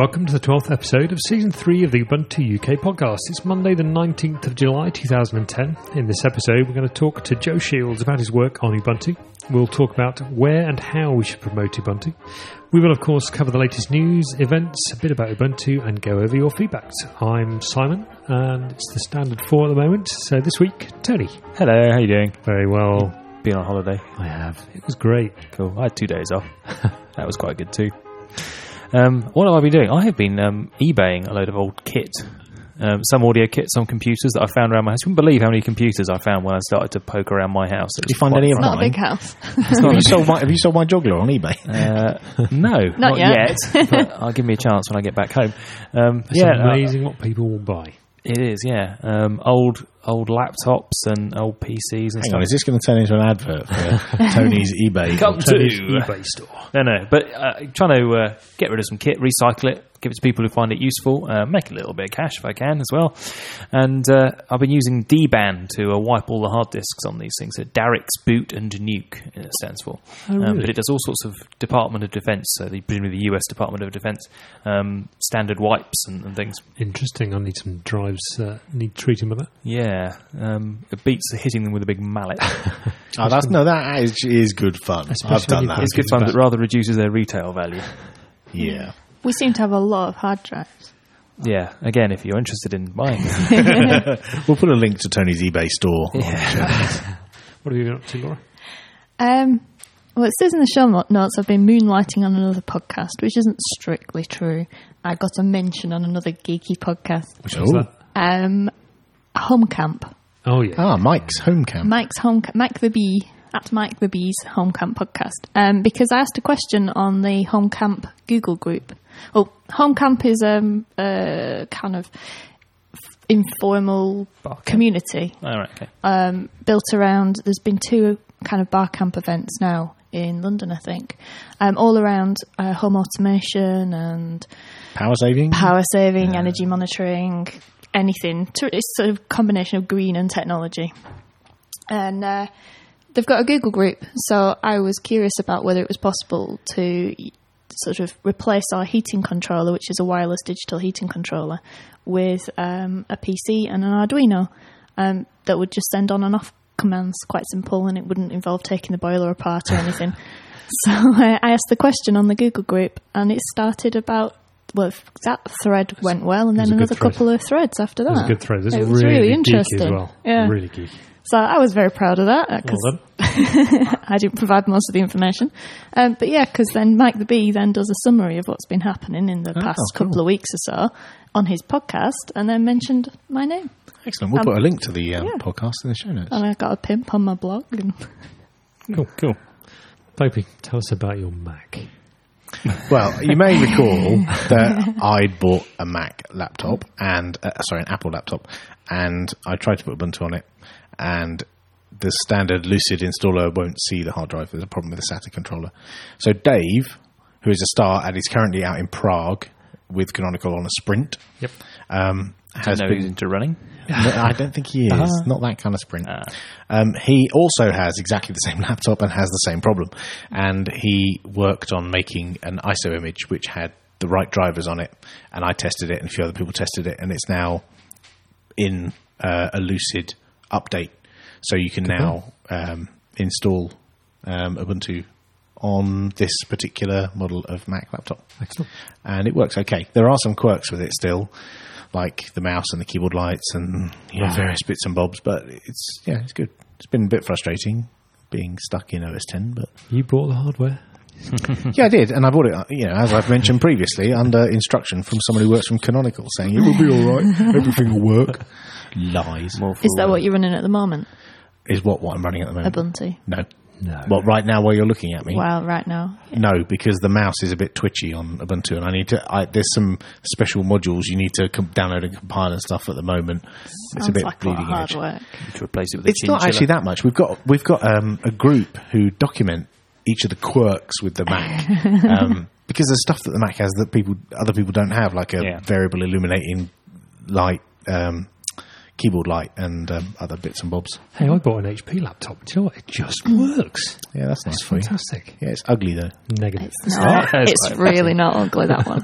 Welcome to the 12th episode of Season 3 of the Ubuntu UK podcast. It's Monday the 19th of July 2010. In this episode, we're going to talk to Joe Shields about his work on Ubuntu. We'll talk about where and how we should promote Ubuntu. We will, of course, cover the latest news, events, a bit about Ubuntu, and go over your feedback. I'm Simon, and it's the standard 4 at the moment. So this week, Tony. Hello, how you doing? Very well. Been on holiday? I have. It was great. Cool. I had 2 days off. That was quite good too. What have I been doing? I have been eBaying a load of old kit. Some audio kit, some computers that I found around my house. You wouldn't believe how many computers I found when I started to poke around my house. Did you find any of mine? Not a big house. Have you sold my juggler on eBay? No, not yet. But I'll give me a chance when I get back home. It's amazing what people will buy. It is, yeah. Old laptops and old PCs and Hang stuff. on, is this going to turn into an advert for Tony's eBay? Come to Tony's eBay store. No. But trying to get rid of some kit, recycle it, give it to people who find it useful, make a little bit of cash if I can as well. And I've been using DBAN to wipe all the hard disks on these things. So Darix, Boot, and Nuke, it stands for. Oh, really? But it does all sorts of Department of Defense, so presumably the US Department of Defense, standard wipes and things. Interesting. I need some drives. Need treating with that. Yeah, it beats hitting them with a big mallet. That is good fun. Especially I've done when that. you It's good fun, but rather reduces their retail value. Yeah. We seem to have a lot of hard drives. Yeah, again, if you're interested in buying them. We'll put a link to Tony's eBay store. Yeah. What have you been up to, Laura? Well, it says in the show notes I've been moonlighting on another podcast, which isn't strictly true. I got a mention on another geeky podcast. Which was that? Home Camp. Oh, yeah. Mike's Home Camp. Mike the Bee, at Mike the Bee's Home Camp podcast. Because I asked a question on the Home Camp Google group. Well, Home Camp is a kind of informal community. All right, okay. Built around, there's been 2 kind of bar camp events now in London, I think, all around home automation and Power saving, energy monitoring, anything. It's sort of combination of green and technology. And they've got a Google group, so I was curious about whether it was possible to sort of replace our heating controller, which is a wireless digital heating controller, with a PC and an Arduino that would just send on and off commands. Quite simple, and it wouldn't involve taking the boiler apart or anything. So I asked the question on the Google group, and it started about, well, that thread went well, and then another couple of threads after that. It was a good thread. This It is was really interesting. geeky as well. Yeah. Really geeky. So I was very proud of that because Well done. I didn't provide most of the information. But yeah, because then Mike the Bee then does a summary of what's been happening in the past couple of weeks or so on his podcast, and then mentioned my name. Excellent. We'll put a link to the podcast in the show notes. And I got a pimp on my blog. And Cool. Popey, tell us about your Mac. Well, you may recall that I'd bought a Mac laptop an Apple laptop, and I tried to put Ubuntu on it, and the standard Lucid installer won't see the hard drive. There's a problem with the SATA controller. So Dave, who is a star and is currently out in Prague with Canonical on a sprint, has been into running. No, I don't think he is. Not that kind of sprint. He also has exactly the same laptop and has the same problem. And he worked on making an ISO image which had the right drivers on it. And I tested it, and a few other people tested it. And it's now in a Lucid update. So you can now install Ubuntu on this particular model of Mac laptop. Excellent. And it works okay. There are some quirks with it still, like the mouse and the keyboard lights and various bits and bobs, but it's good. It's been a bit frustrating being stuck in OS X, but You bought the hardware? yeah, I did, and I bought it, as I've mentioned previously, under instruction from someone who works from Canonical, saying it will be all right, everything will work. Lies. is that what you're running at the moment? Is what I'm running at the moment? Ubuntu? No. No. Well, right now while you're looking at me? Well, right now. Yeah. No, because the mouse is a bit twitchy on Ubuntu, and I need to. There's some special modules you need to download and compile and stuff at the moment. It's a bit like bleeding hard edge. work. To replace it with a It's not actually that much. We've got a group who document each of the quirks with the Mac, because there's stuff that the Mac has that other people don't have, like a variable illuminating light. Keyboard light and other bits and bobs. Hey, I bought an HP laptop. Do you know what? It just works. Yeah, that's nice It's for you. fantastic. Yeah, it's ugly though. Negative. It's really not ugly, that one.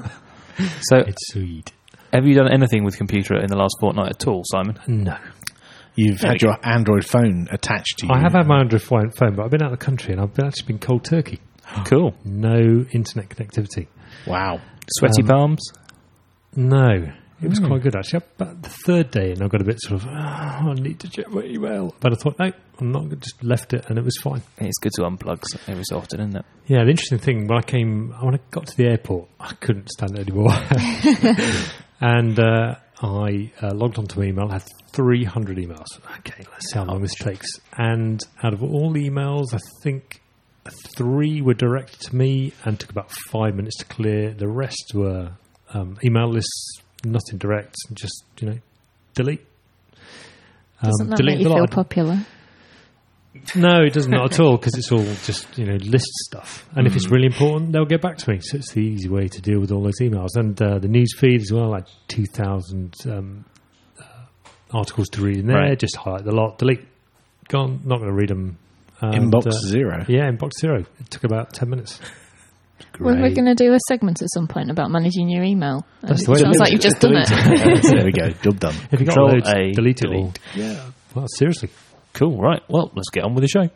So, It's sweet. have you done anything with computer in the last fortnight at all, Simon? No. You've had your Android phone attached to you. I have had my Android phone, but I've been out of the country and I've actually been cold turkey. Cool. No internet connectivity. Wow. Sweaty palms? No. It was quite good, actually. About the third day, and I got a bit sort of, I need to check my email. But I thought, no, I'm not. Just left it, and it was fine. It's good to unplug every so often, isn't it? Yeah, the interesting thing, when I got to the airport, I couldn't stand it anymore. And I logged onto my email, had 300 emails. Okay, let's see how long this takes. And out of all the emails, I think 3 were directed to me and took about 5 minutes to clear. The rest were email lists, nothing direct, just, delete. Doesn't that delete make you the feel lot. popular? No, it doesn't, not at all, because it's all just, list stuff. And if it's really important, they'll get back to me. So it's the easy way to deal with all those emails. And the news feed as well, like 2,000 articles to read in there. Right. Just highlight the lot, delete, gone, not going to read them. And, Inbox 0. Yeah, inbox 0. It took about 10 minutes. We're going to do a segment at some point about managing your email. That's It the way to sounds do like it. you've just done it. There we go. Job done. If you got Control loads, A, delete it all. delete. Yeah, well, seriously. Cool, right. Well, let's get on with the show.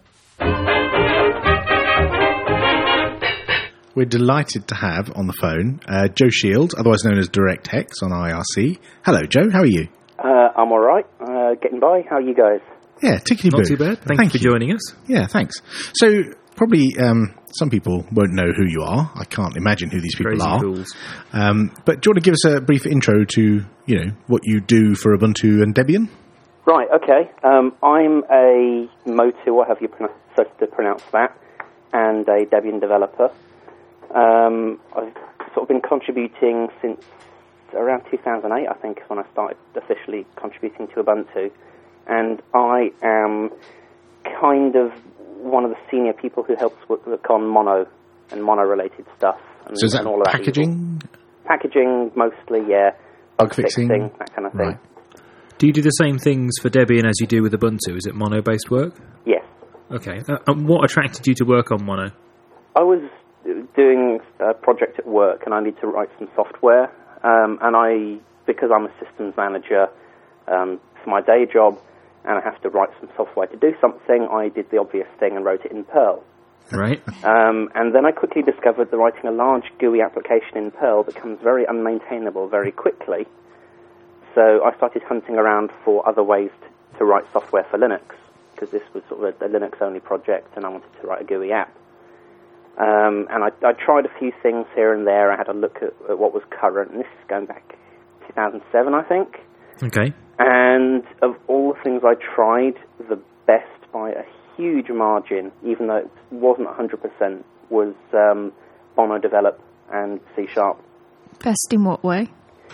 We're delighted to have on the phone Joe Shields, otherwise known as Direct Hex on IRC. Hello, Joe. How are you? I'm all right. Getting by. How are you guys? Yeah, tickety-boo. Not too bad. Thank you for joining us. Yeah, thanks. So, probably some people won't know who you are. I can't imagine who these people Crazy are. fools. But do you want to give us a brief intro to, what you do for Ubuntu and Debian? Right. Okay. I'm a Motu, what have you supposed to pronounce that, and a Debian developer. I've sort of been contributing since around 2008, I think, is when I started officially contributing to Ubuntu. And I am kind of one of the senior people who helps work on Mono and Mono-related stuff. And, So is that and all of packaging? Packaging, mostly, yeah. Bug fixing? That kind of thing. Right. Do you do the same things for Debian as you do with Ubuntu? Is it Mono-based work? Yes. Okay. And what attracted you to work on Mono? I was doing a project at work, and I need to write some software. Because I'm a systems manager for my day job, and I have to write some software to do something, I did the obvious thing and wrote it in Perl. Right. And then I quickly discovered that writing a large GUI application in Perl becomes very unmaintainable very quickly. So I started hunting around for other ways to write software for Linux, because this was sort of a Linux-only project, and I wanted to write a GUI app. And I tried a few things here and there. I had a look at what was current, and this is going back 2007, I think. Okay. And of all the things I tried, the best by a huge margin, even though it wasn't 100%, was Mono Develop and C#. Best in what way?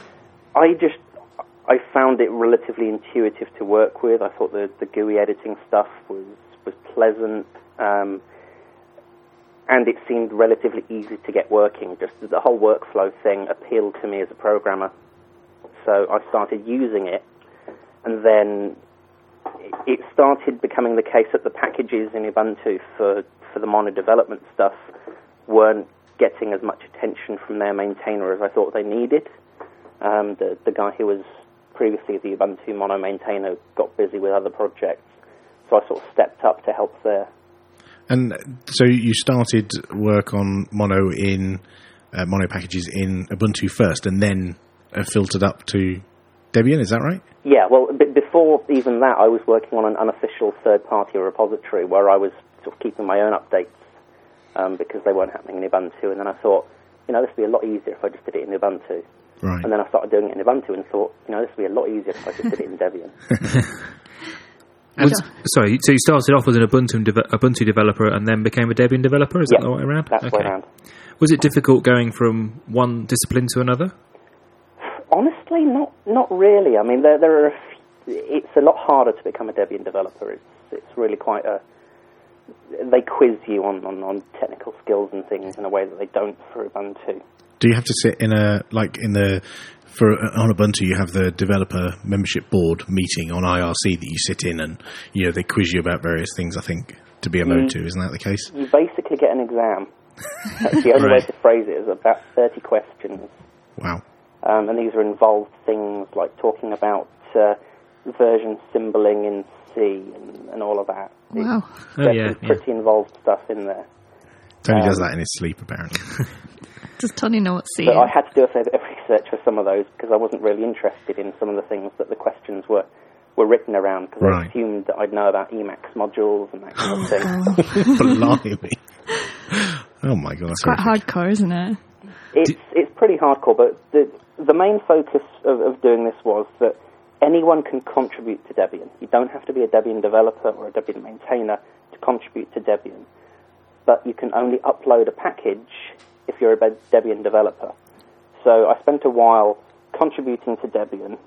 I found it relatively intuitive to work with. I thought the GUI editing stuff was pleasant, and it seemed relatively easy to get working. Just the whole workflow thing appealed to me as a programmer. So I started using it, and then it started becoming the case that the packages in Ubuntu for the Mono development stuff weren't getting as much attention from their maintainer as I thought they needed. The guy who was previously the Ubuntu Mono maintainer got busy with other projects, so I sort of stepped up to help there. And so you started work on Mono in Mono packages in Ubuntu first, and then filtered up to Debian, is that right? Yeah, well, before even that, I was working on an unofficial third-party repository where I was sort of keeping my own updates because they weren't happening in Ubuntu, and then I thought, this would be a lot easier if I just did it in Ubuntu. Right. And then I started doing it in Ubuntu and thought, this would be a lot easier if I just did it in Debian. Sorry, so you started off as an Ubuntu developer and then became a Debian developer? Is that the way around? That's the way around. Was it difficult going from one discipline to another? Honestly, not really. I mean, there are it's a lot harder to become a Debian developer. It's really quite they quiz you on technical skills and things in a way that they don't for Ubuntu. Do you have to sit in on Ubuntu, you have the developer membership board meeting on IRC that you sit in, and they quiz you about various things, I think, to be a Motu. Isn't that the case? You basically get an exam. That's the only way to phrase it, is about 30 questions. Wow. And these are involved things like talking about version symboling in C and all of that. Wow. There's some pretty involved stuff in there. Tony does that in his sleep, apparently. Does Tony know what C But is? I had to do a fair bit of research for some of those because I wasn't really interested in some of the things that the questions were written around, because I assumed that I'd know about Emacs modules and that kind of thing. Blimey. Oh my God. It's quite hardcore, isn't it? It's pretty hardcore, but the main focus of doing this was that anyone can contribute to Debian. You don't have to be a Debian developer or a Debian maintainer to contribute to Debian, but you can only upload a package if you're a Debian developer. So I spent a while contributing to Debian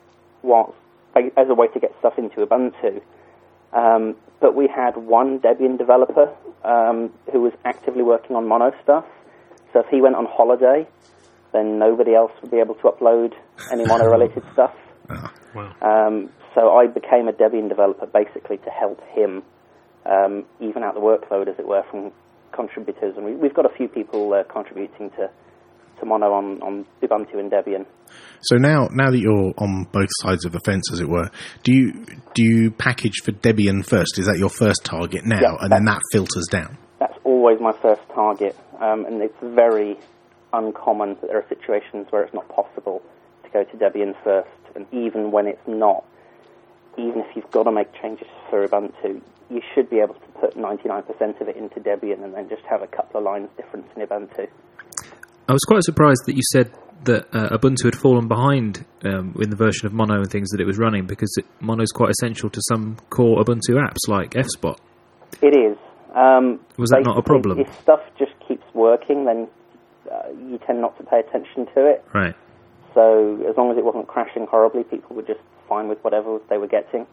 as a way to get stuff into Ubuntu, but we had one Debian developer who was actively working on Mono stuff. So if he went on holiday, then nobody else would be able to upload any Mono-related stuff. Oh, wow. So I became a Debian developer basically to help him even out the workload, as it were, from contributors. And we've got a few people contributing to Mono on Ubuntu and Debian. So now that you're on both sides of the fence, as it were, do you package for Debian first? Is that your first target now, Yeah, and then that filters down? That's always my first target, and it's very uncommon that there are situations where it's not possible to go to Debian first. And even when it's not, even if you've got to make changes for Ubuntu, you should be able to put 99% of it into Debian and then just have a couple of lines difference in Ubuntu. I was quite surprised that you said that Ubuntu had fallen behind in the version of Mono and things that it was running, because Mono is quite essential to some core Ubuntu apps like FSpot. It is. Was that not a problem? If stuff just keeps working, then you tend not to pay attention to it. Right. So as long as it wasn't crashing horribly, people were just fine with whatever they were getting.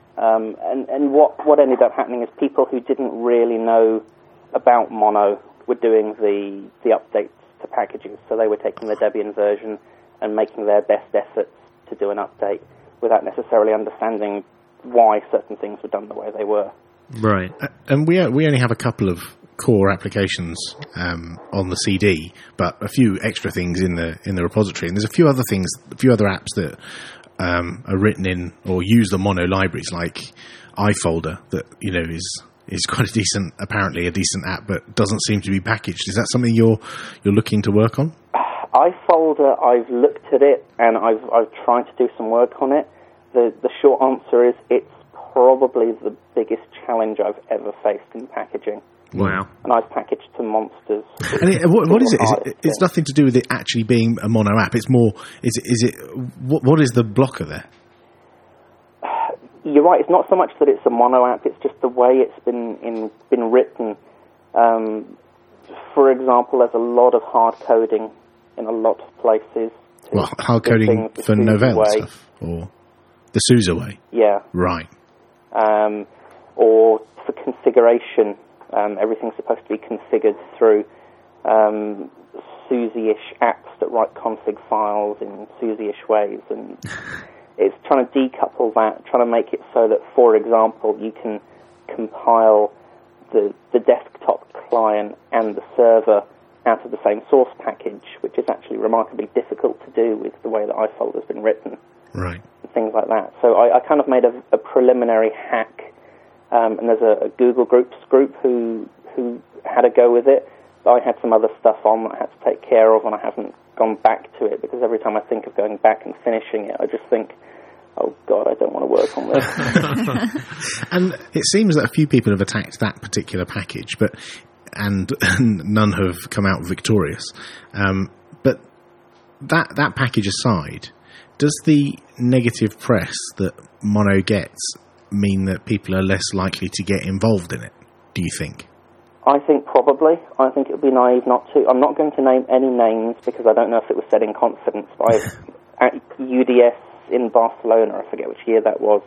And what ended up happening is people who didn't really know about Mono were doing the updates to packages. So they were taking the Debian version and making their best efforts to do an update without necessarily understanding why certain things were done the way they were. Right. And we only have a couple of core applications on the CD, but a few extra things in the repository. And there's a few other apps that are written in or use the Mono libraries, like iFolder, that is quite apparently a decent app, but doesn't seem to be packaged. Is that something you're looking to work on? iFolder, I've looked at it and I've tried to do some work on it. The short answer is it's probably the biggest challenge I've ever faced in packaging. Wow. And I've packaged to monsters. And what is it? It's nothing to do with it actually being a Mono app. It's more, what is the blocker there? You're right, it's not so much that it's a Mono app, it's just the way it's been written. For example, there's a lot of hard coding in a lot of places. Well, hard coding for Novell stuff? Or the SUSE way? Yeah. Right. Or for configuration, everything's supposed to be configured through SUSE-ish apps that write config files in SUSE-ish ways, and it's trying to decouple that, trying to make it so that, for example, you can compile the desktop client and the server out of the same source package, which is actually remarkably difficult to do with the way that iFolder's been written. Right. And things like that. So I kind of made a preliminary hack, and there's a Google Groups group who had a go with it. But I had some other stuff on that I had to take care of, and I haven't gone back to it, because every time I think of going back and finishing it, I just think, oh God, I don't want to work on this. And it seems that a few people have attacked that particular package, and none have come out victorious. But that package aside, does the negative press that Mono gets mean that people are less likely to get involved in it, do you think? I think probably. I think it would be naive not to. I'm not going to name any names because I don't know if it was said in confidence, but at UDS in Barcelona, I forget which year that was,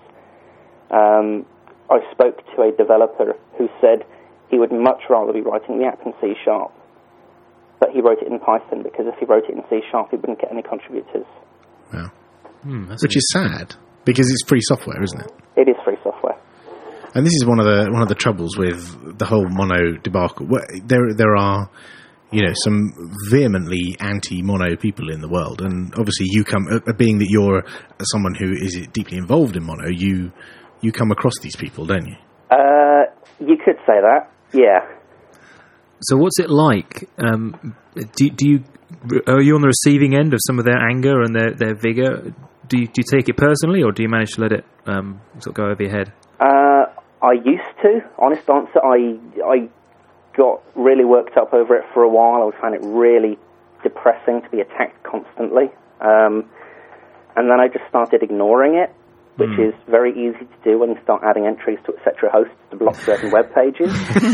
I spoke to a developer who said he would much rather be writing the app in C#, but he wrote it in Python, because if he wrote it in C#, he wouldn't get any contributors. Wow. Which is sad, because it's free software, isn't it? It is free software. And this is one of the troubles with the whole Mono debacle. There are, some vehemently anti-mono people in the world, and obviously you come, being that you're someone who is deeply involved in mono, you come across these people, don't you? You could say that, yeah. So what's it like? Do you are you on the receiving end of some of their anger and their vigour? Do you take it personally, or do you manage to let it sort of go over your head? I used to. Honest answer, I got really worked up over it for a while. I found it really depressing to be attacked constantly. And then I just started ignoring it, which is very easy to do when you start adding entries to etc. hosts to block certain web pages.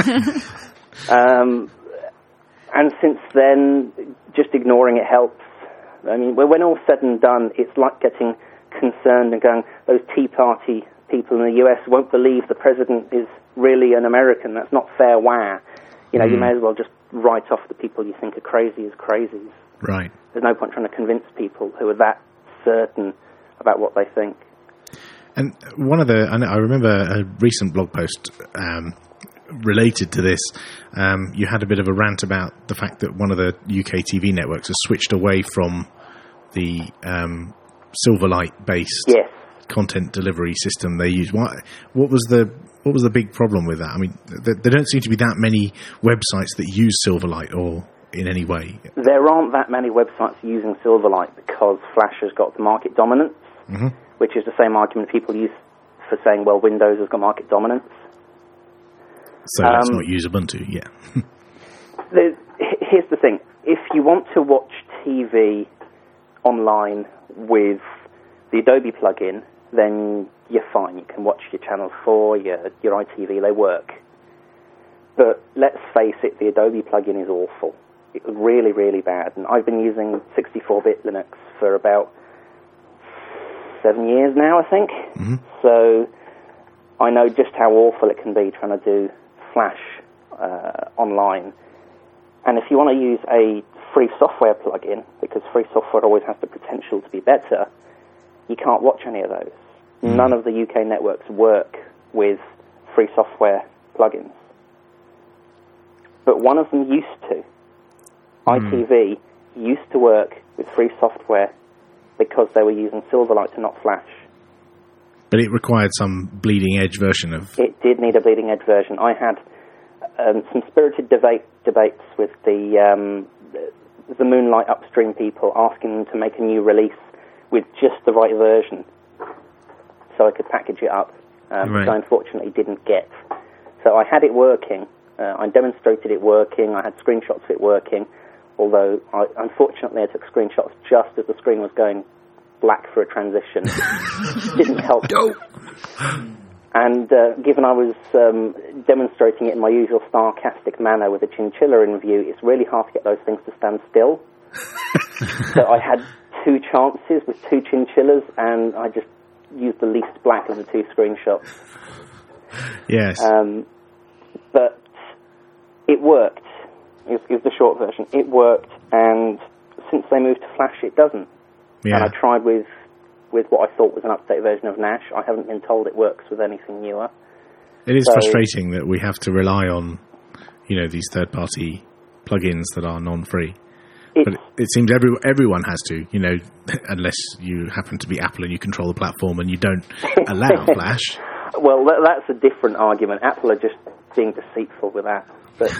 And since then, just ignoring it helps. I mean, when all's said and done, it's like getting concerned and going, those Tea Party people in the US won't believe the president is really an American. That's not fair, wah. You may as well just write off the people you think are crazy as crazies. Right. There's no point trying to convince people who are that certain about what they think. And I remember a recent blog post related to this. You had a bit of a rant about the fact that one of the UK TV networks has switched away from the Silverlight-based content delivery system they use. What was the big problem with that? I mean, there don't seem to be that many websites that use Silverlight or in any way. There aren't that many websites using Silverlight because Flash has got the market dominance, which is the same argument people use for saying, well, Windows has got market dominance. So let's not use Ubuntu, Here's the thing. If you want to watch TV online with the Adobe plugin, then you're fine. You can watch your Channel 4, your ITV, they work. But let's face it, the Adobe plugin is awful. It was really, really bad. And I've been using 64-bit Linux for about 7 years now, I think. So I know just how awful it can be trying to do Flash online. And if you want to use a free software plugin, because free software always has the potential to be better, you can't watch any of those. None of the UK networks work with free software plugins. But one of them used to. ITV used to work with free software because they were using Silverlight and not Flash. But it required some bleeding edge version of... It did need a bleeding edge version. I had some spirited debates with the Moonlight upstream people, asking them to make a new release with just the right version so I could package it up, which I unfortunately didn't get. So I had it working. I demonstrated it working. I had screenshots of it working, although unfortunately I took screenshots just as the screen was going black for a transition. Didn't help. And given I was demonstrating it in my usual sarcastic manner with a chinchilla in view, it's really hard to get those things to stand still. So I had 2 chances with 2 chinchillas, and I just used the least black of the 2 screenshots. Yes. But it worked. Is the short version. It worked, and since they moved to Flash, it doesn't. Yeah. And I tried with what I thought was an updated version of Nash. I haven't been told it works with anything newer. It is frustrating that we have to rely on, these third-party plugins that are non-free. But it seems everyone has to, unless you happen to be Apple and you control the platform and you don't allow Flash. Well, that's a different argument. Apple are just being deceitful with that. But,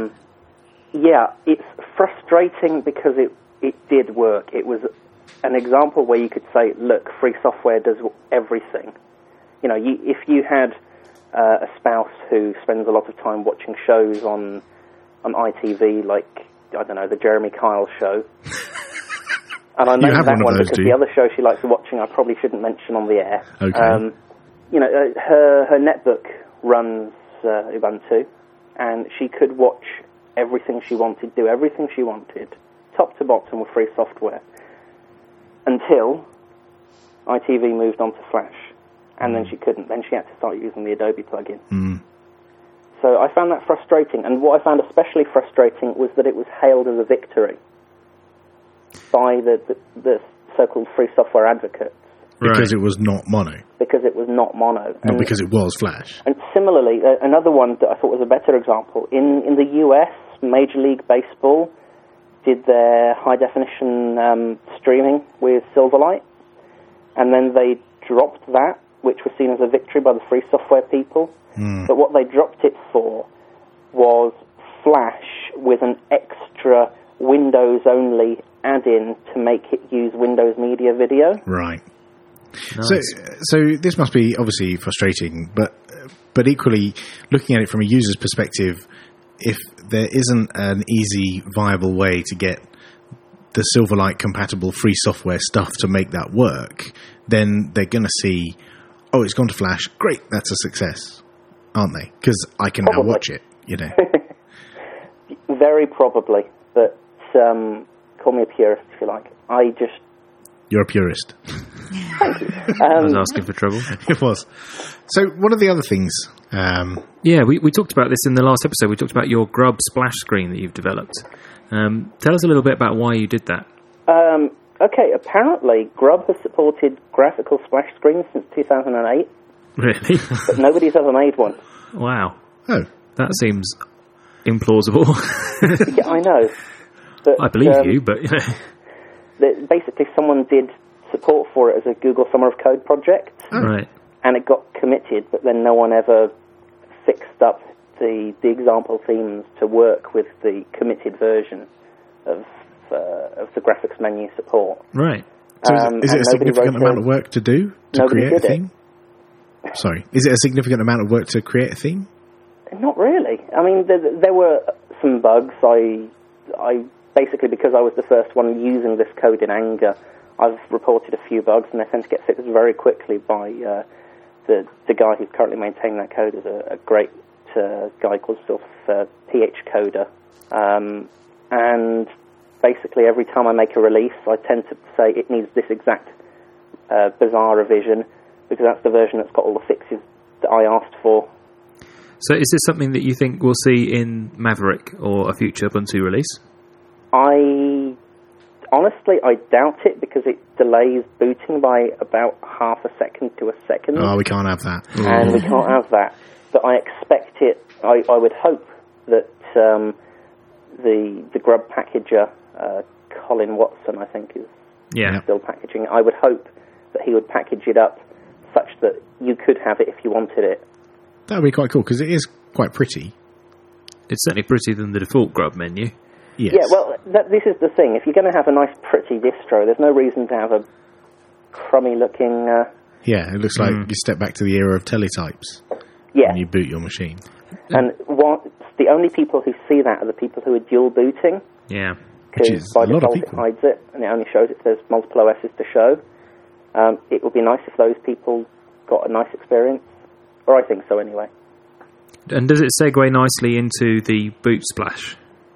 it's frustrating because it did work. It was an example where you could say, look, free software does everything. If you had a spouse who spends a lot of time watching shows on ITV, like, I don't know, the Jeremy Kyle show. And I know that one because the other show she likes watching I probably shouldn't mention on the air. Okay. Her netbook runs Ubuntu, and she could watch everything she wanted, do everything she wanted, top to bottom with free software, until ITV moved on to Flash. And then she couldn't. Then she had to start using the Adobe plugin. So I found that frustrating, and what I found especially frustrating was that it was hailed as a victory by the so-called free software advocates. Because it was not mono. Because it was not mono. Not because it was Flash. And similarly, another one that I thought was a better example, in the US, Major League Baseball did their high-definition streaming with Silverlight, and then they dropped that, which was seen as a victory by the free software people. But what they dropped it for was Flash with an extra Windows-only add-in to make it use Windows Media Video. Right. Nice. So this must be obviously frustrating, but equally, looking at it from a user's perspective, if there isn't an easy, viable way to get the Silverlight-compatible free software stuff to make that work, then they're going to see, oh, it's gone to Flash, great, that's a success, aren't they? Because I can now watch it, you know. Very probably, but call me a purist if you like. You're a purist. I was asking for trouble. It was. So what are the other things? Yeah, we talked about this in the last episode. We talked about your Grub splash screen that you've developed. Tell us a little bit about why you did that. Okay, apparently Grub has supported graphical splash screens since 2008. Really? But nobody's ever made one. Wow. Oh. That seems implausible. Yeah, I know. But, I believe you, but... basically, someone did support for it as a Google Summer of Code project. Oh. Right. And it got committed, but then no one ever fixed up the example themes to work with the committed version of the graphics menu support. Right. So is it a significant amount of work to do to create a theme? Sorry. Is it a significant amount of work to create a theme? Not really. I mean, there were some bugs. I basically, because I was the first one using this code in anger, I've reported a few bugs, and they tend to get fixed very quickly by the guy who's currently maintaining that code is a great guy called PH Coder. And basically, every time I make a release, I tend to say it needs this exact bizarre revision, because that's the version that's got all the fixes that I asked for. So is this something that you think we'll see in Maverick or a future Ubuntu release? Honestly, I doubt it, because it delays booting by about half a second to a second. Oh, we can't have that. And we can't have that. But I expect it, I would hope that the Grub packager, Colin Watson, I think, is still packaging it. I would hope that he would package it up such that you could have it if you wanted it. That would be quite cool, because it is quite pretty. It's certainly prettier than the default Grub menu. Yes. Yeah, well, this is the thing. If you're going to have a nice, pretty distro, there's no reason to have a crummy-looking... Yeah, it looks like you step back to the era of teletypes when you boot your machine. And the only people who see that are the people who are dual booting. Yeah. Because by default it hides it, and it only shows if there's multiple OSs to show. It would be nice if those people got a nice experience. Or I think so, anyway. And does it segue nicely into the boot splash?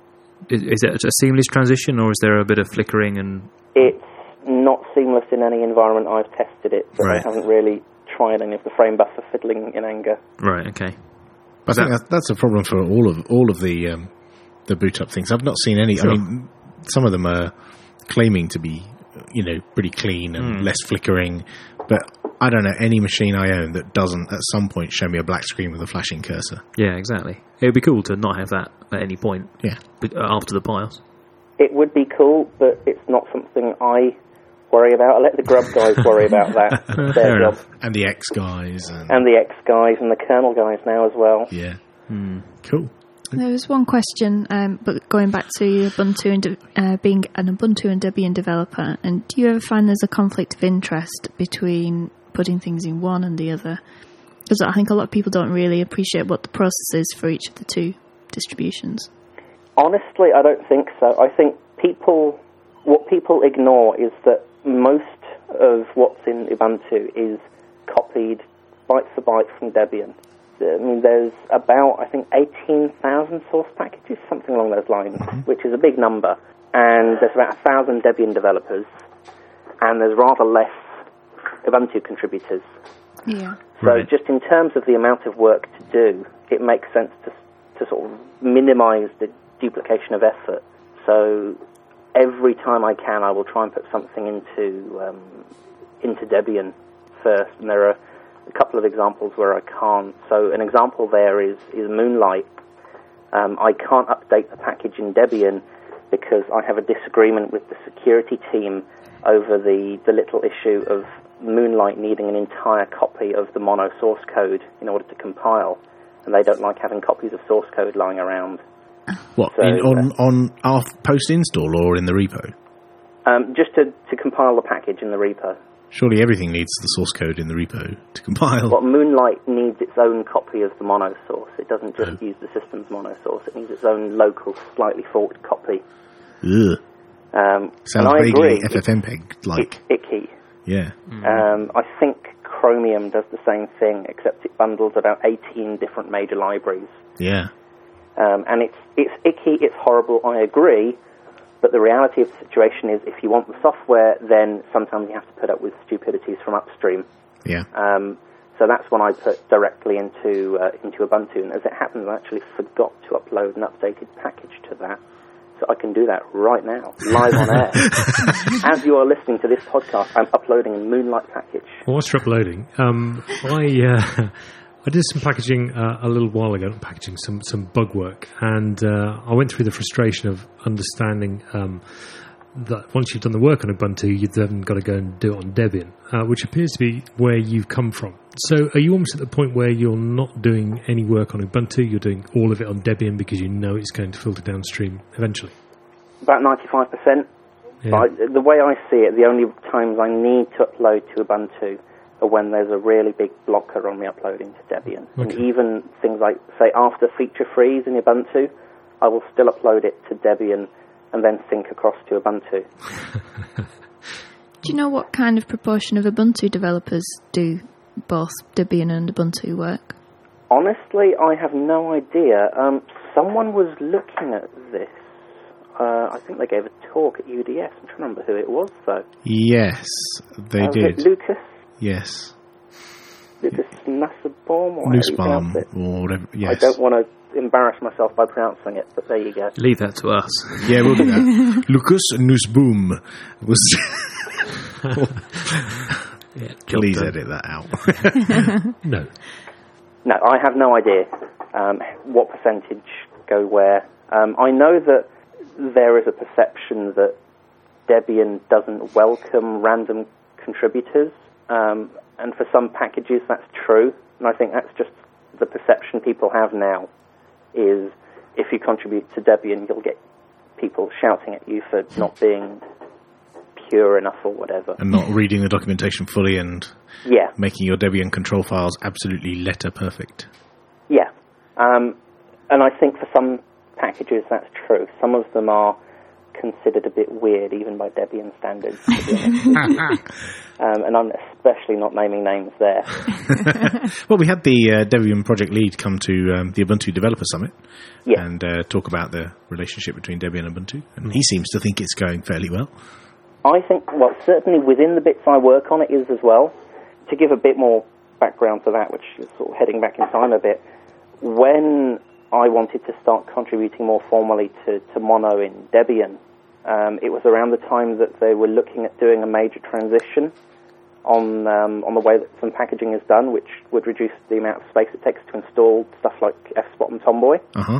Is it a seamless transition, or is there a bit of flickering? And it's not seamless in any environment I've tested it, but I haven't really tried any of the frame buffer fiddling in anger. Right, okay. I think that's a problem for all of the boot up things. I've not seen any. Sure. I mean, some of them are claiming to be, pretty clean and less flickering, but I don't know any machine I own that doesn't at some point show me a black screen with a flashing cursor. Yeah, exactly. It would be cool to not have that at any point. Yeah. After the BIOS. It would be cool, but it's not something I worry about. I let the Grub guys worry about that. It's their job. And the X guys. And the X guys and the kernel guys now as well. Yeah. Cool. There was one question, but going back to Ubuntu and being an Ubuntu and Debian developer, and do you ever find there's a conflict of interest between putting things in one and the other? Because I think a lot of people don't really appreciate what the process is for each of the two distributions. Honestly, I don't think so. I think what people ignore is that most of what's in Ubuntu is copied byte for byte from Debian. I mean, there's about, 18,000 source packages, something along those lines, which is a big number. And there's about 1,000 Debian developers, and there's rather less Ubuntu contributors. Yeah. So just in terms of the amount of work to do, it makes sense to sort of minimize the duplication of effort. So every time I can, I will try and put something into Debian first, and there are a couple of examples where I can't. So an example there is Moonlight. I can't update the package in Debian because I have a disagreement with the security team over the little issue of Moonlight needing an entire copy of the Mono source code in order to compile, and they don't like having copies of source code lying around. What, So, on our post-install or in the repo? Just to compile the package in the repo. Surely everything needs the source code in the repo to compile. Well, Moonlight needs its own copy of the Mono source. It doesn't just use the system's Mono source. It needs its own local, slightly forked copy. Ugh. Sounds vaguely FFmpeg-like. It's icky. Yeah. I think Chromium does the same thing, except it bundles about 18 different major libraries. Yeah. And it's icky, it's horrible, I agree, but the reality of the situation is if you want the software, then sometimes you have to put up with stupidities from upstream. Yeah. So that's when I put directly into Ubuntu, and as it happens, I actually forgot to upload an updated package to that. So I can do that right now, live on air. As you are listening to this podcast, I'm uploading a Moonlight package. Whilst you're uploading, I did some packaging a little while ago, packaging some bug work, and I went through the frustration of understanding that once you've done the work on Ubuntu, you've then got to go and do it on Debian, which appears to be where you've come from. So are you almost at the point where you're not doing any work on Ubuntu, you're doing all of it on Debian because you know it's going to filter downstream eventually? About 95%. Yeah. But the way I see it, the only times I need to upload to Ubuntu are when there's a really big blocker on me uploading to Debian. Okay. And even things like, say, after feature freeze in Ubuntu, I will still upload it to Debian and then sync across to Ubuntu. Do you know what kind of proportion of Ubuntu developers do both Debian and Ubuntu work? Honestly, I have no idea. Someone was looking at this. I think they gave a talk at UDS. I'm trying to remember who it was, though. Yes, they did. Was it Lucas? Yes. Lucas Nussbaum, or Nussbaum, or whatever. Yes. I don't want to embarrass myself by pronouncing it, but there you go. Leave that to us. Yeah, we'll do that. Lucas Nussbaum was... Yeah, Please edit that out. No. No, I have no idea what percentage go where. I know that there is a perception that Debian doesn't welcome random contributors, and for some packages that's true, and I think that's just the perception people have now, is if you contribute to Debian, you'll get people shouting at you for not being pure enough or whatever. And not reading the documentation fully and making your Debian control files absolutely letter perfect. Yeah. And I think for some packages that's true. Some of them are considered a bit weird, even by Debian standards, to be honest. And I'm especially not naming names there. Well, we had the Debian project lead come to the Ubuntu Developer Summit and talk about the relationship between Debian and Ubuntu, and he seems to think it's going fairly well. I think, well, certainly within the bits I work on, it is as well. To give a bit more background to that, which is sort of heading back in time a bit, when I wanted to start contributing more formally to Mono in Debian, it was around the time that they were looking at doing a major transition on the way that some packaging is done, which would reduce the amount of space it takes to install stuff like FSpot and Tomboy. Uh-huh.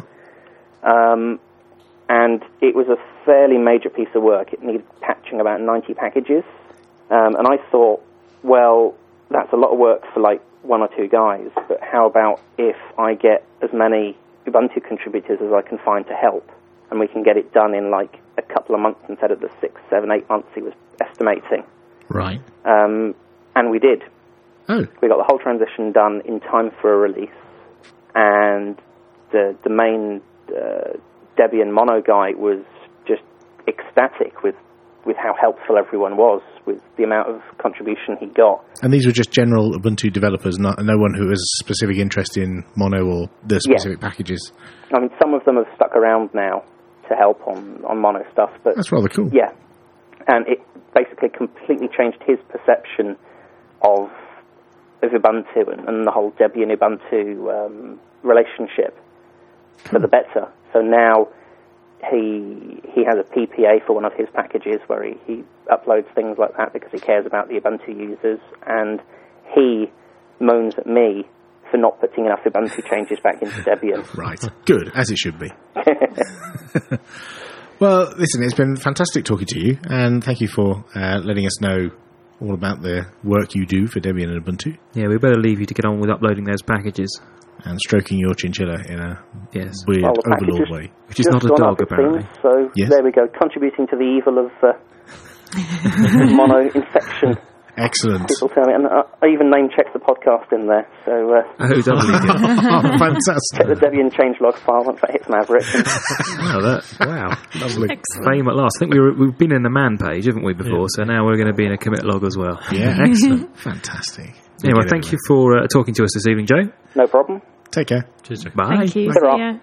And it was a fairly major piece of work. It needed patching about 90 packages. And I thought, well, that's a lot of work for like one or two guys, but how about if I get as many Ubuntu contributors as I can find to help, and we can get it done in like a couple of months instead of the 6, 7, 8 months he was estimating. Right. And we did. Oh. We got the whole transition done in time for a release, and the main Debian Mono guy was just ecstatic with how helpful everyone was, with the amount of contribution he got. And these were just general Ubuntu developers, no one who has a specific interest in Mono or the specific packages? I mean, some of them have stuck around now to help on Mono stuff. But that's rather cool. Yeah. And it basically completely changed his perception of Ubuntu and the whole Debian-Ubuntu relationship for the better. So now he has a PPA for one of his packages where he uploads things like that because he cares about the Ubuntu users, and he moans at me for not putting enough Ubuntu changes back into Debian. Right. Good, as it should be. Well, listen, it's been fantastic talking to you, and thank you for letting us know all about the work you do for Debian and Ubuntu. Yeah, we better leave you to get on with uploading those packages. And stroking your chinchilla in a Yes. weird Well, the overlord package way. Which is not a gone dog, up, it apparently. seems, so Yes. there we go, contributing to the evil of mono infection. Excellent. People tell me, and I even name checked the podcast in there. So Oh, doubly good. Oh, check fantastic. the Debian changelog file once that hits Maverick. Wow. Lovely. Fame at last. I think we've been in the man page, haven't we, before? So now we're going to be in a commit log as well. Yeah, excellent. Fantastic. Anyway, thank you for talking to us this evening, Joe. No problem. Take care. Cheers, Joe. Bye. Thank you. Ta-ra. See ya.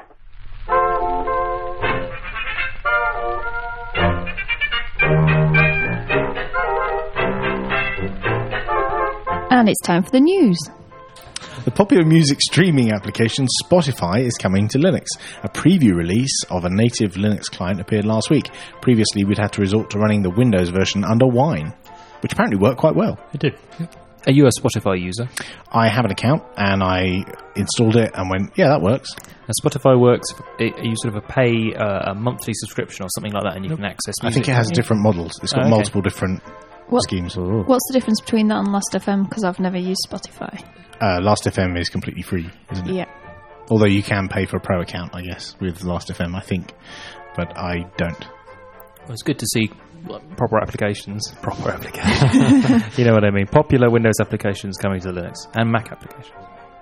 And it's time for the news. The popular music streaming application Spotify is coming to Linux. A preview release of a native Linux client appeared last week. Previously, we'd had to resort to running the Windows version under Wine, which apparently worked quite well. It did. Are you a Spotify user? I have an account, and I installed it and went, yeah, that works. And Spotify works, you sort of pay a monthly subscription or something like that, and you can access music. I think it has different models. It's got okay. multiple different What- schemes. What's the difference between that and Last.fm? Because I've never used Spotify. Last.fm is completely free, isn't it? Yeah. Although you can pay for a pro account, I guess, with Last.fm, I think. But I don't. Well, it's good to see proper applications. You know what I mean. Popular Windows applications coming to Linux and Mac applications.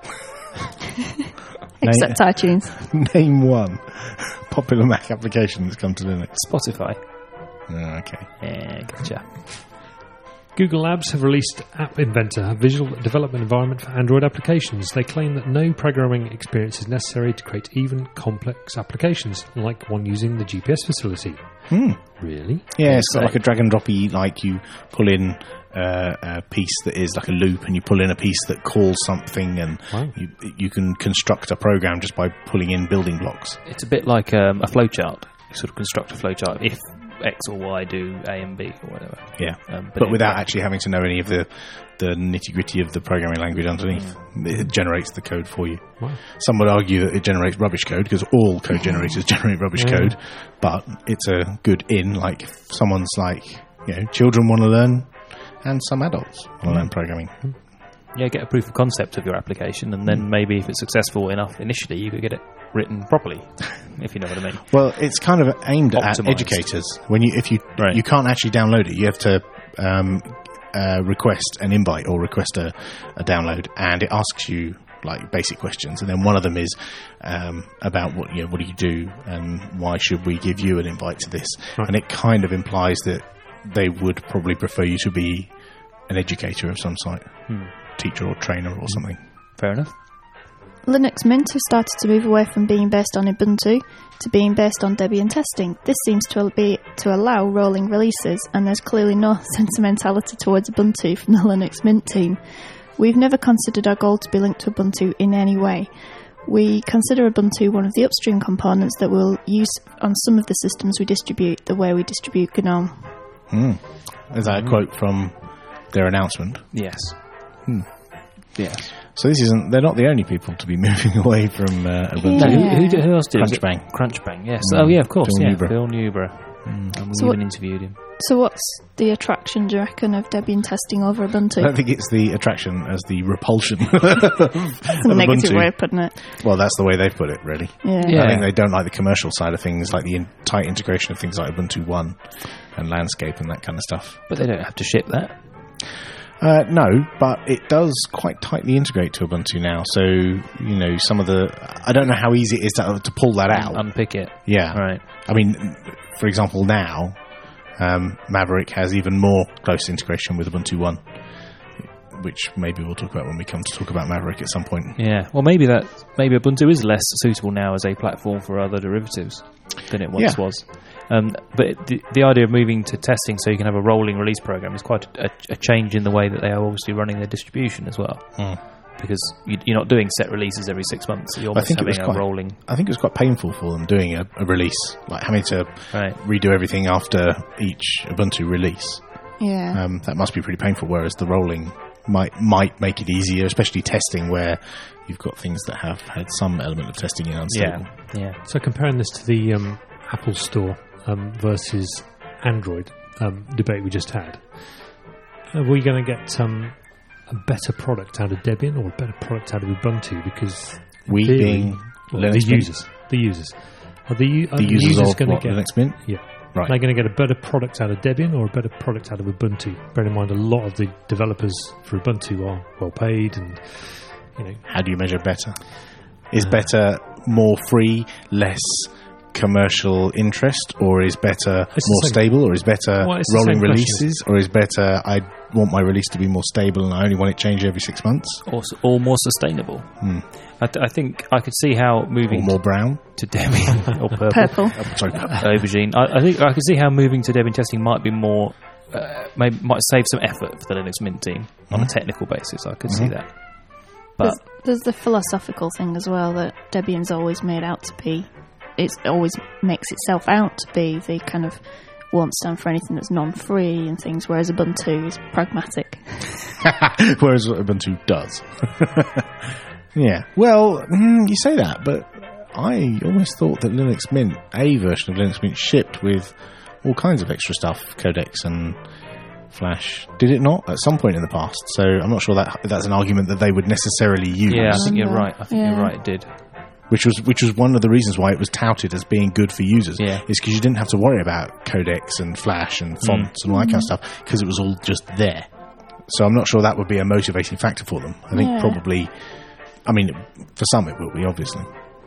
Except iTunes. Name one popular Mac application that's come to Linux. Spotify. Oh, okay. Yeah, gotcha. Google Labs have released App Inventor, a visual development environment for Android applications. They claim that no programming experience is necessary to create even complex applications, like one using the GPS facility. Really? Yeah, it's got like a drag and droppy, like you pull in a piece that is like a loop, and you pull in a piece that calls something, and Wow. you can construct a program just by pulling in building blocks. It's a bit like a flowchart. You sort of construct a flowchart if X or Y do A and B or whatever. Yeah, But but without actually having to know any of the nitty-gritty of the programming language underneath. It generates the code for you. Wow. Some would argue that it generates rubbish code, because all code generators generate rubbish code, but it's a good in, like if someone's like, children want to learn, and some adults want to learn programming. Yeah, get a proof of concept of your application, and then maybe if it's successful enough initially, you could get it written properly, if you know what I mean. Well, it's kind of aimed at Optimised. educators. If you Right. can't actually download it, you have to request an invite or request a download, and it asks you like basic questions, and then one of them is about what do you do, and why should we give you an invite to this? Right. And it kind of implies that they would probably prefer you to be an educator of some sort, teacher or trainer or something. Fair enough. Linux Mint have started to move away from being based on Ubuntu to being based on Debian testing. This seems to allow rolling releases, and there's clearly no sentimentality towards Ubuntu from the Linux Mint team. We've never considered our goal to be linked to Ubuntu in any way. We consider Ubuntu one of the upstream components that we'll use on some of the systems we distribute, the way we distribute GNOME. Is that a quote from their announcement? Yes. Yes. So they're not the only people to be moving away from Ubuntu. No, Yeah. who else did? Crunchbang. Crunchbang, yes. Oh, yeah, of course. Phil Yeah, Newborough. Phil Newborough. And we So even interviewed him. So what's the attraction, do you reckon, of Debian testing over Ubuntu? I don't think it's the attraction as the repulsion of That's a negative Ubuntu. way of putting it. Well, that's the way they've put it, really. Yeah. Yeah. I think they don't like the commercial side of things, like the tight integration of things like Ubuntu One and Landscape and that kind of stuff. But they don't have to ship that. No, but it does quite tightly integrate to Ubuntu now. So, some of the... I don't know how easy it is to pull that out. Unpick it. Yeah. Right. I mean, for example, now, Maverick has even more close integration with Ubuntu One, which maybe we'll talk about when we come to talk about Maverick at some point. Yeah. Well, maybe Ubuntu is less suitable now as a platform for other derivatives than it once Yeah. was. But the idea of moving to testing so you can have a rolling release program is quite a change in the way that they are obviously running their distribution as well. Because you're not doing set releases every 6 months. You're almost having a rolling... I think it was quite painful for them doing a release, like having to Right. redo everything after each Ubuntu release. Yeah. That must be pretty painful, whereas the rolling might make it easier, especially testing where you've got things that have had some element of testing in unstable. Yeah. So comparing this to the Apple Store versus Android debate we just had, are we going to get a better product out of Debian or a better product out of Ubuntu? Because We theory, being well, Linux the users. Are the users of going what, to get Linux Mint? Yeah. Right. Are they going to get a better product out of Debian or a better product out of Ubuntu? Bearing in mind a lot of the developers for Ubuntu are well paid, and How do you measure better? Is better more free, less commercial interest, or is better more stable, or is better it's the rolling same releases, or is better I want my release to be more stable and I only want it changed every 6 months? Or more sustainable. I think I could see how moving Or more brown? to Debian or Purple. Sorry, aubergine. I think I could see how moving to Debian testing might be more, might save some effort for the Linux Mint team on a technical basis. I could see that. But There's the philosophical thing as well that Debian's always made out to be. It always makes itself out to be the kind of won't stand for anything that's non-free and things, whereas Ubuntu is pragmatic. Whereas what Ubuntu does. Yeah. Well, you say that, but I always thought that Linux Mint, a version of Linux Mint, shipped with all kinds of extra stuff, codecs and Flash. Did it not at some point in the past? So I'm not sure that's an argument that they would necessarily use. yeah, I think you're right. I think you're right. It did. Which was one of the reasons why it was touted as being good for users. Yeah. Is because you didn't have to worry about codecs and Flash and fonts and all that kind of stuff, because it was all just there. So I'm not sure that would be a motivating factor for them. I think probably, I mean, for some it will be, obviously.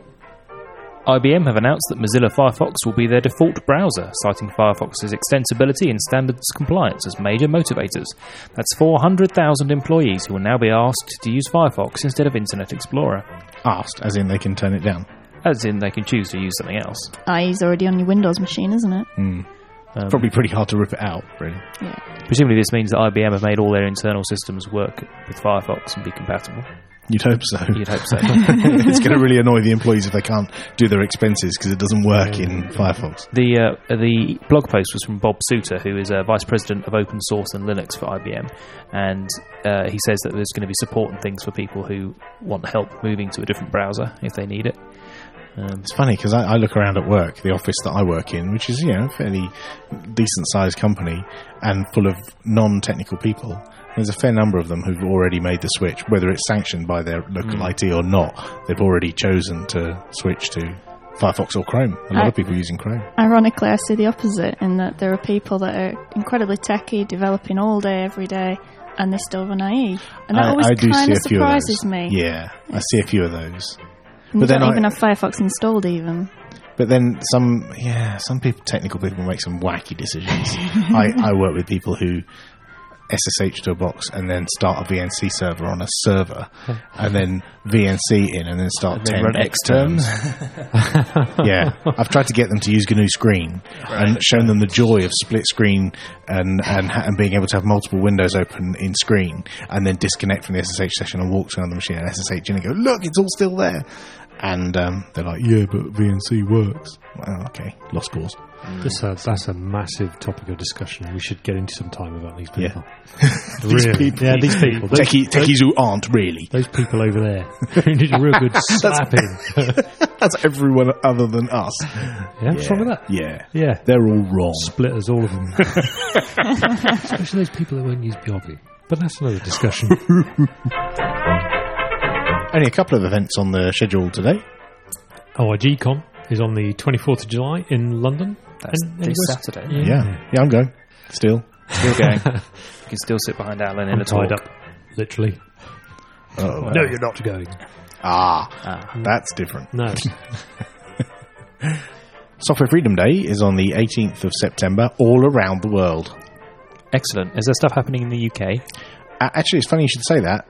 IBM have announced that Mozilla Firefox will be their default browser, citing Firefox's extensibility and standards compliance as major motivators. That's 400,000 employees who will now be asked to use Firefox instead of Internet Explorer. Asked, as in they can turn it down. As in, they can choose to use something else. IE's already on your Windows machine, isn't it? Probably pretty hard to rip it out, really. Yeah. Presumably this means that IBM have made all their internal systems work with Firefox and be compatible. You'd hope so. You'd hope so. It's going to really annoy the employees if they can't do their expenses because it doesn't work in Firefox. The blog post was from Bob Souter, who is Vice President of Open Source and Linux for IBM, and he says that there's going to be support and things for people who want help moving to a different browser if they need it. It's funny because I look around at work, the office that I work in, which is a fairly decent-sized company and full of non-technical people. There's a fair number of them who've already made the switch, whether it's sanctioned by their local IT or not. They've already chosen to switch to Firefox or Chrome. A lot of people using Chrome. Ironically, I see the opposite in that there are people that are incredibly techy, developing all day, every day, and they still run IE. And that always kind of surprises me. Yeah, I see a few of those. And but you don't even have Firefox installed even. But then some people, technical people, make some wacky decisions. I work with people who SSH to a box and then start a VNC server on a server and then VNC in and then start 10 Xterms. Yeah, I've tried to get them to use GNU Screen and shown them the joy of split screen and being able to have multiple windows open in screen and then disconnect from the SSH session and walk to another machine and SSH in and go, look, it's all still there. And they're like, yeah, but VNC works. Well, okay, lost cause. That's a massive topic of discussion. We should get into some time about these people. Yeah. These people. Yeah, these people. Techies who aren't really. Those people over there who need a real good slapping. That's everyone other than us. Yeah, what's wrong with that? Yeah. Yeah. They're all wrong. Splitters, all of them. Especially those people that won't use Bobby. But that's another discussion. Only a couple of events on the schedule today. OIG-Con is on the 24th of July in London. That's this Saturday. Yeah, I'm going. Still going. You can still sit behind Alan in a talk. Tied up, literally. Oh, no, you're not going. That's different. No. Software Freedom Day is on the 18th of September all around the world. Excellent. Is there stuff happening in the UK? Actually, it's funny you should say that.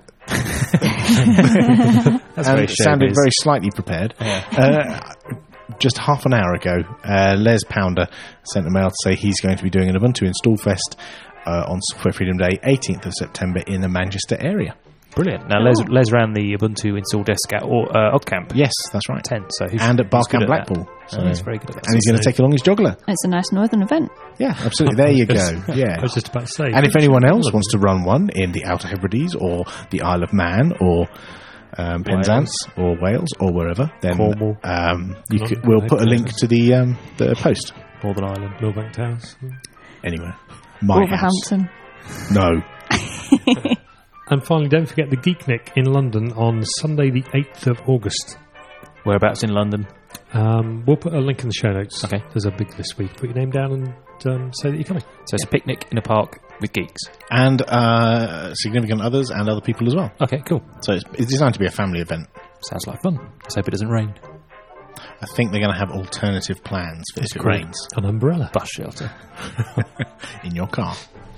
That's very sounded very slightly prepared. Yeah. Just half an hour ago, Les Pounder sent a mail to say he's going to be doing an Ubuntu Install Fest on Software Freedom Day, 18th of September in the Manchester area. Brilliant. Now, Les ran the Ubuntu install desk at OddCamp. Yes, that's right. 10. So and at Barcamp Blackpool. So he's very good at that. And he's going to take along his juggler. It's a nice northern event. Yeah, absolutely. There you go. Yeah. I was just about to say. And if anyone else wants to run one in the Outer Hebrides or the Isle of Man or Penzance or Wales or wherever, then Cornwall. We'll put a link to the post. Northern Ireland. Millbank Towers. Anyway, my Wolverhampton. house. No. And finally, don't forget the Geeknik in London on Sunday the 8th of August. Whereabouts in London? We'll put a link in the show notes. Okay. There's a big list where you can put your name down and say that you're coming. So it's a picnic in a park with geeks. And significant others and other people as well. Okay, cool. So it's designed to be a family event. Sounds like fun. Let's hope it doesn't rain. I think they're going to have alternative plans for if it rains. An umbrella. Bus shelter. In your car.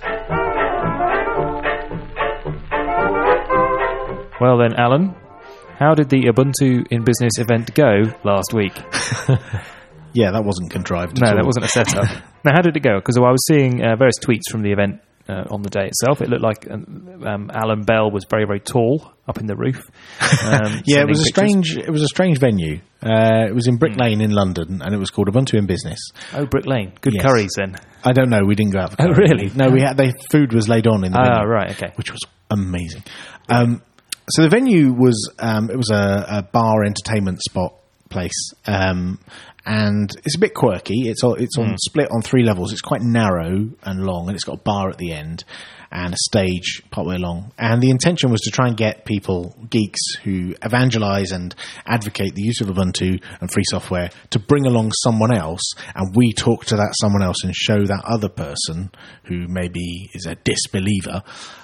Well then, Alan, how did the Ubuntu in Business event go last week? Yeah, that wasn't contrived No, at all. that wasn't a setup. Now, how did it go? Because I was seeing various tweets from the event on the day itself. It looked like Alan Bell was very, very tall up in the roof. Yeah, it was a strange venue. It was in Brick Lane in London, and it was called Ubuntu in Business. Oh, Brick Lane. Good Yes. curries then. I don't know. We didn't go out for Oh, curry. really? No, we had food was laid on in the venue. Right, okay. Which was amazing. So the venue was it was a bar entertainment spot place, and it's a bit quirky. It's on split on 3 levels. It's quite narrow and long, and it's got a bar at the end and a stage partway along. And the intention was to try and get people, geeks who evangelize and advocate the use of Ubuntu and free software, to bring along someone else, and we talk to that someone else and show that other person who maybe is a disbeliever,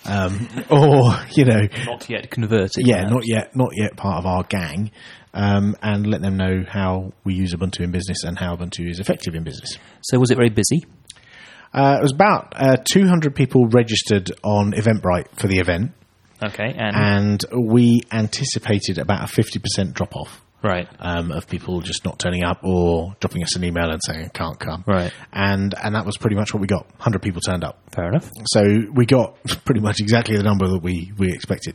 or Not yet converted. yeah, not yet part of our gang. And let them know how we use Ubuntu in Business and how Ubuntu is effective in business. So was it very busy? It was about 200 people registered on Eventbrite for the event, Okay, and we anticipated about a 50% drop-off right. of people just not turning up or dropping us an email and saying, I can't come. Right. And that was pretty much what we got. 100 people turned up. Fair enough. So we got pretty much exactly the number that we expected.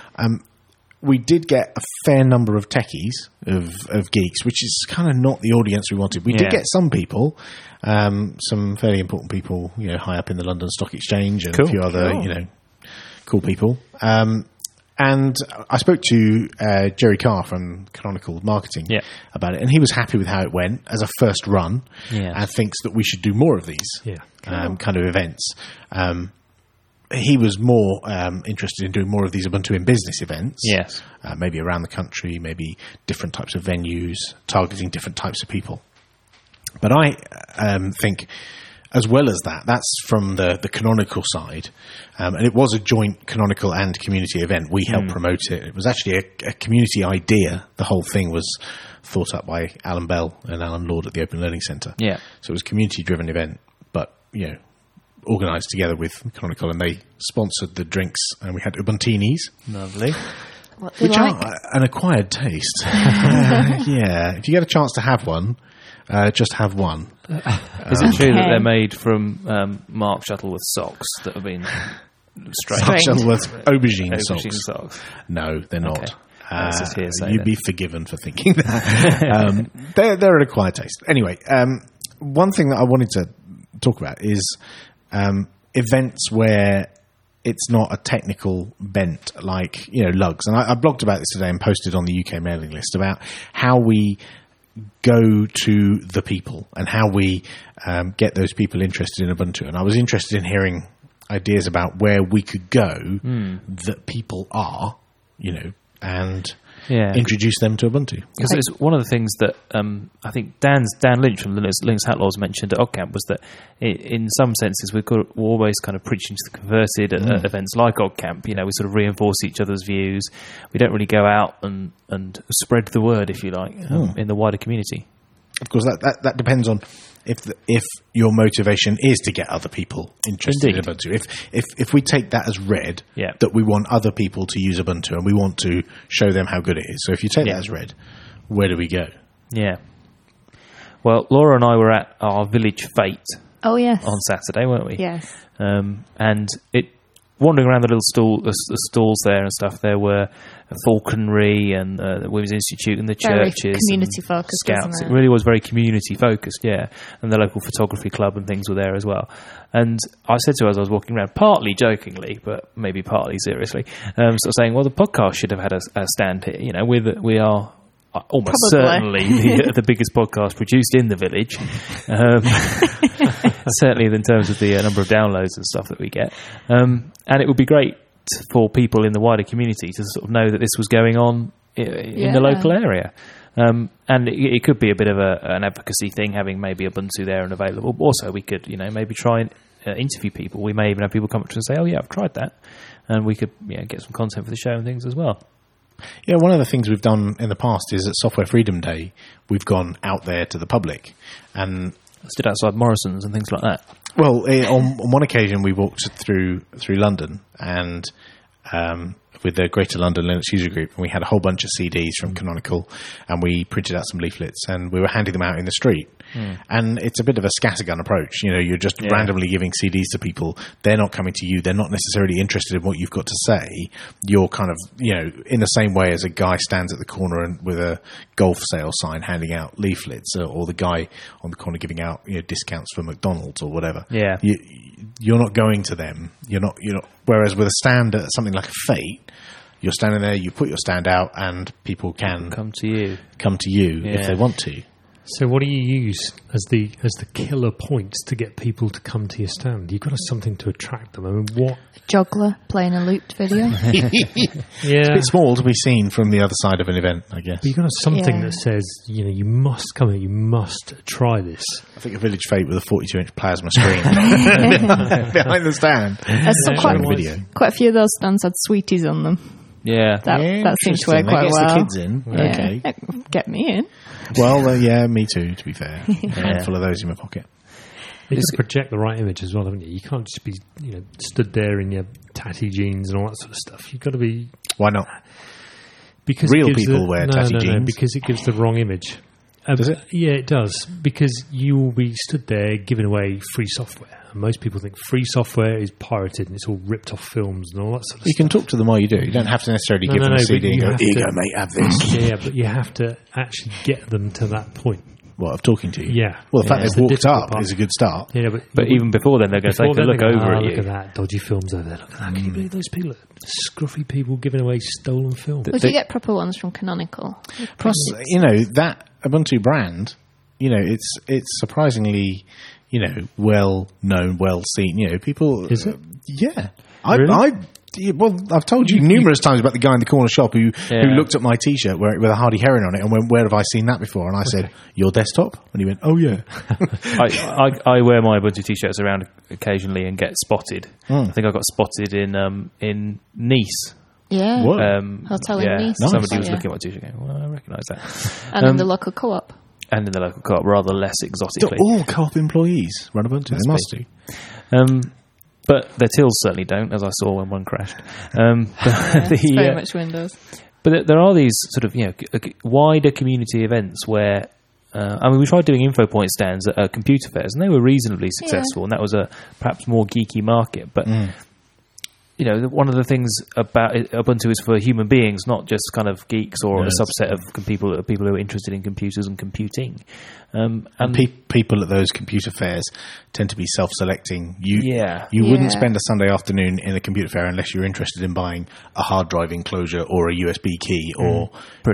We did get a fair number of techies, of geeks, which is kind of not the audience we wanted. We did get some people, some fairly important people, high up in the London Stock Exchange and a few other, cool people. And I spoke to Jerry Carr from Canonical Marketing about it, and he was happy with how it went as a first run, and thinks that we should do more of these kind of events. He was more interested in doing more of these Ubuntu in Business events. Yes. Maybe around the country, maybe different types of venues, targeting different types of people. But I think, as well as that's from the Canonical side. And it was a joint Canonical and community event. We helped promote it. It was actually a community idea. The whole thing was thought up by Alan Bell and Alan Lord at the Open Learning Centre. Yeah. So it was a community-driven event, but, organised together with Canonical, and they sponsored the drinks, and we had Ubuntinis. Lovely. Which are an acquired taste. Yeah. If you get a chance to have one, just have one. Is it true that they're made from Mark Shuttleworth socks that have been Mark Shuttleworth aubergine socks? No, they're not. Okay. You'd be forgiven for thinking that. They're an acquired taste. Anyway, one thing that I wanted to talk about is events where it's not a technical bent like lugs, and I blogged about this today and posted on the UK mailing list about how we go to the people and how we get those people interested in Ubuntu. And I was interested in hearing ideas about where we could go that people are, and introduce them to Ubuntu. Because it's one of the things that I think Dan Lynch from Linux Outlaws mentioned at OggCamp was that in some senses we're always kind of preaching to the converted at events like OggCamp. We sort of reinforce each other's views. We don't really go out and spread the word, if you like, in the wider community. Of course, that depends on if your motivation is to get other people interested in Ubuntu. If we take that as read, that we want other people to use Ubuntu and we want to show them how good it is. So if you take that as read, where do we go? Yeah. Well, Laura and I were at our village fete on Saturday, weren't we? Yes. And wandering around the little stalls there and stuff, there were falconry and the Women's Institute and the Very churches, community focused, scouts. wasn't It really was very community focused, yeah. And the local photography club and things were there as well. And I said to her as I was walking around, partly jokingly, but maybe partly seriously, sort of saying, well, the podcast should have had a stand here. You know, we are almost certainly the biggest podcast produced in the village. Certainly in terms of the number of downloads and stuff that we get. And it would be great for people in the wider community to sort of know that this was going on in the local area. And it could be a bit of an advocacy thing, having maybe Ubuntu there and available. But also we could, maybe try and interview people. We may even have people come up to us and say, oh yeah, I've tried that. And we could get some content for the show and things as well. Yeah, one of the things we've done in the past is at Software Freedom Day, we've gone out there to the public and stood outside Morrison's and things like that. Well, on one occasion we walked through London and with the Greater London Linux User Group, and we had a whole bunch of CDs from Canonical, and we printed out some leaflets, and we were handing them out in the street. And it's a bit of a scattergun approach. You're just randomly giving CDs to people. They're not coming to you. They're not necessarily interested in what you've got to say. You're kind of, in the same way as a guy stands at the corner and with a golf sale sign handing out leaflets, or the guy on the corner giving out discounts for McDonald's or whatever. Yeah. You're not going to them. You're not. Whereas with a stand at something like a Fate, you're standing there, you put your stand out, and people can come to you if they want to. So what do you use as the killer points to get people to come to your stand? You've got to have something to attract them. I mean, what? Juggler playing a looped video. It's a bit small to be seen from the other side of an event, I guess. But you've got to have something that says, you must come here, you must try this. I think a Village Fate with a 42-inch plasma screen behind the stand. Quite a few of those stands had sweeties on them. Yeah. That seems to work quite well. The kids in. Yeah. Okay. Get me in. Well, me too, to be fair. A handful of those in my pocket. You've got to project the right image as well, haven't you? You can't just be, stood there in your tatty jeans and all that sort of stuff. You've got to be... Why not? Because real people wear tatty jeans. No, because it gives the wrong image. Does it? Yeah, it does. Because you will be stood there giving away free software. And most people think free software is pirated and it's all ripped off films and all that sort of stuff. You can talk to them while you do. You don't have to necessarily give them a CD and go, here you go, mate, have this. Yeah, but you have to actually get them to that point. What, of talking to you? Yeah. Well, the fact they've walked up is a good start. Yeah, but even before then, they're going to take a look over at you. Look at that, dodgy films over there. Look at that. Can you believe those people? Scruffy people giving away stolen films. Would you get proper ones from Canonical? Plus, that Ubuntu brand, it's surprisingly... well known, well seen. People. Is it? Yeah. Really? I've told you numerous times about the guy in the corner shop who looked at my T-shirt with a Hardy Heron on it and went, "Where have I seen that before?" And I said, "Your desktop." And he went, "Oh yeah." I wear my Ubuntu T-shirts around occasionally and get spotted. I think I got spotted in Nice. Yeah. What? Hotel in Nice. Nice. Somebody was looking at my T-shirt going, well, I recognise that. And in the local co-op. And in the local co-op, rather less exotically. All co-op employees run Ubuntu. They must do. But their tills certainly don't, as I saw when one crashed. It's very much Windows. But there are these sort of wider community events where, we tried doing info point stands at computer fairs, and they were reasonably successful, and that was a perhaps more geeky market. But one of the things about Ubuntu is for human beings, not just kind of geeks or a subset of people who are interested in computers and computing. And people at those computer fairs tend to be self-selecting. You wouldn't spend a Sunday afternoon in a computer fair unless you're interested in buying a hard drive enclosure or a USB key or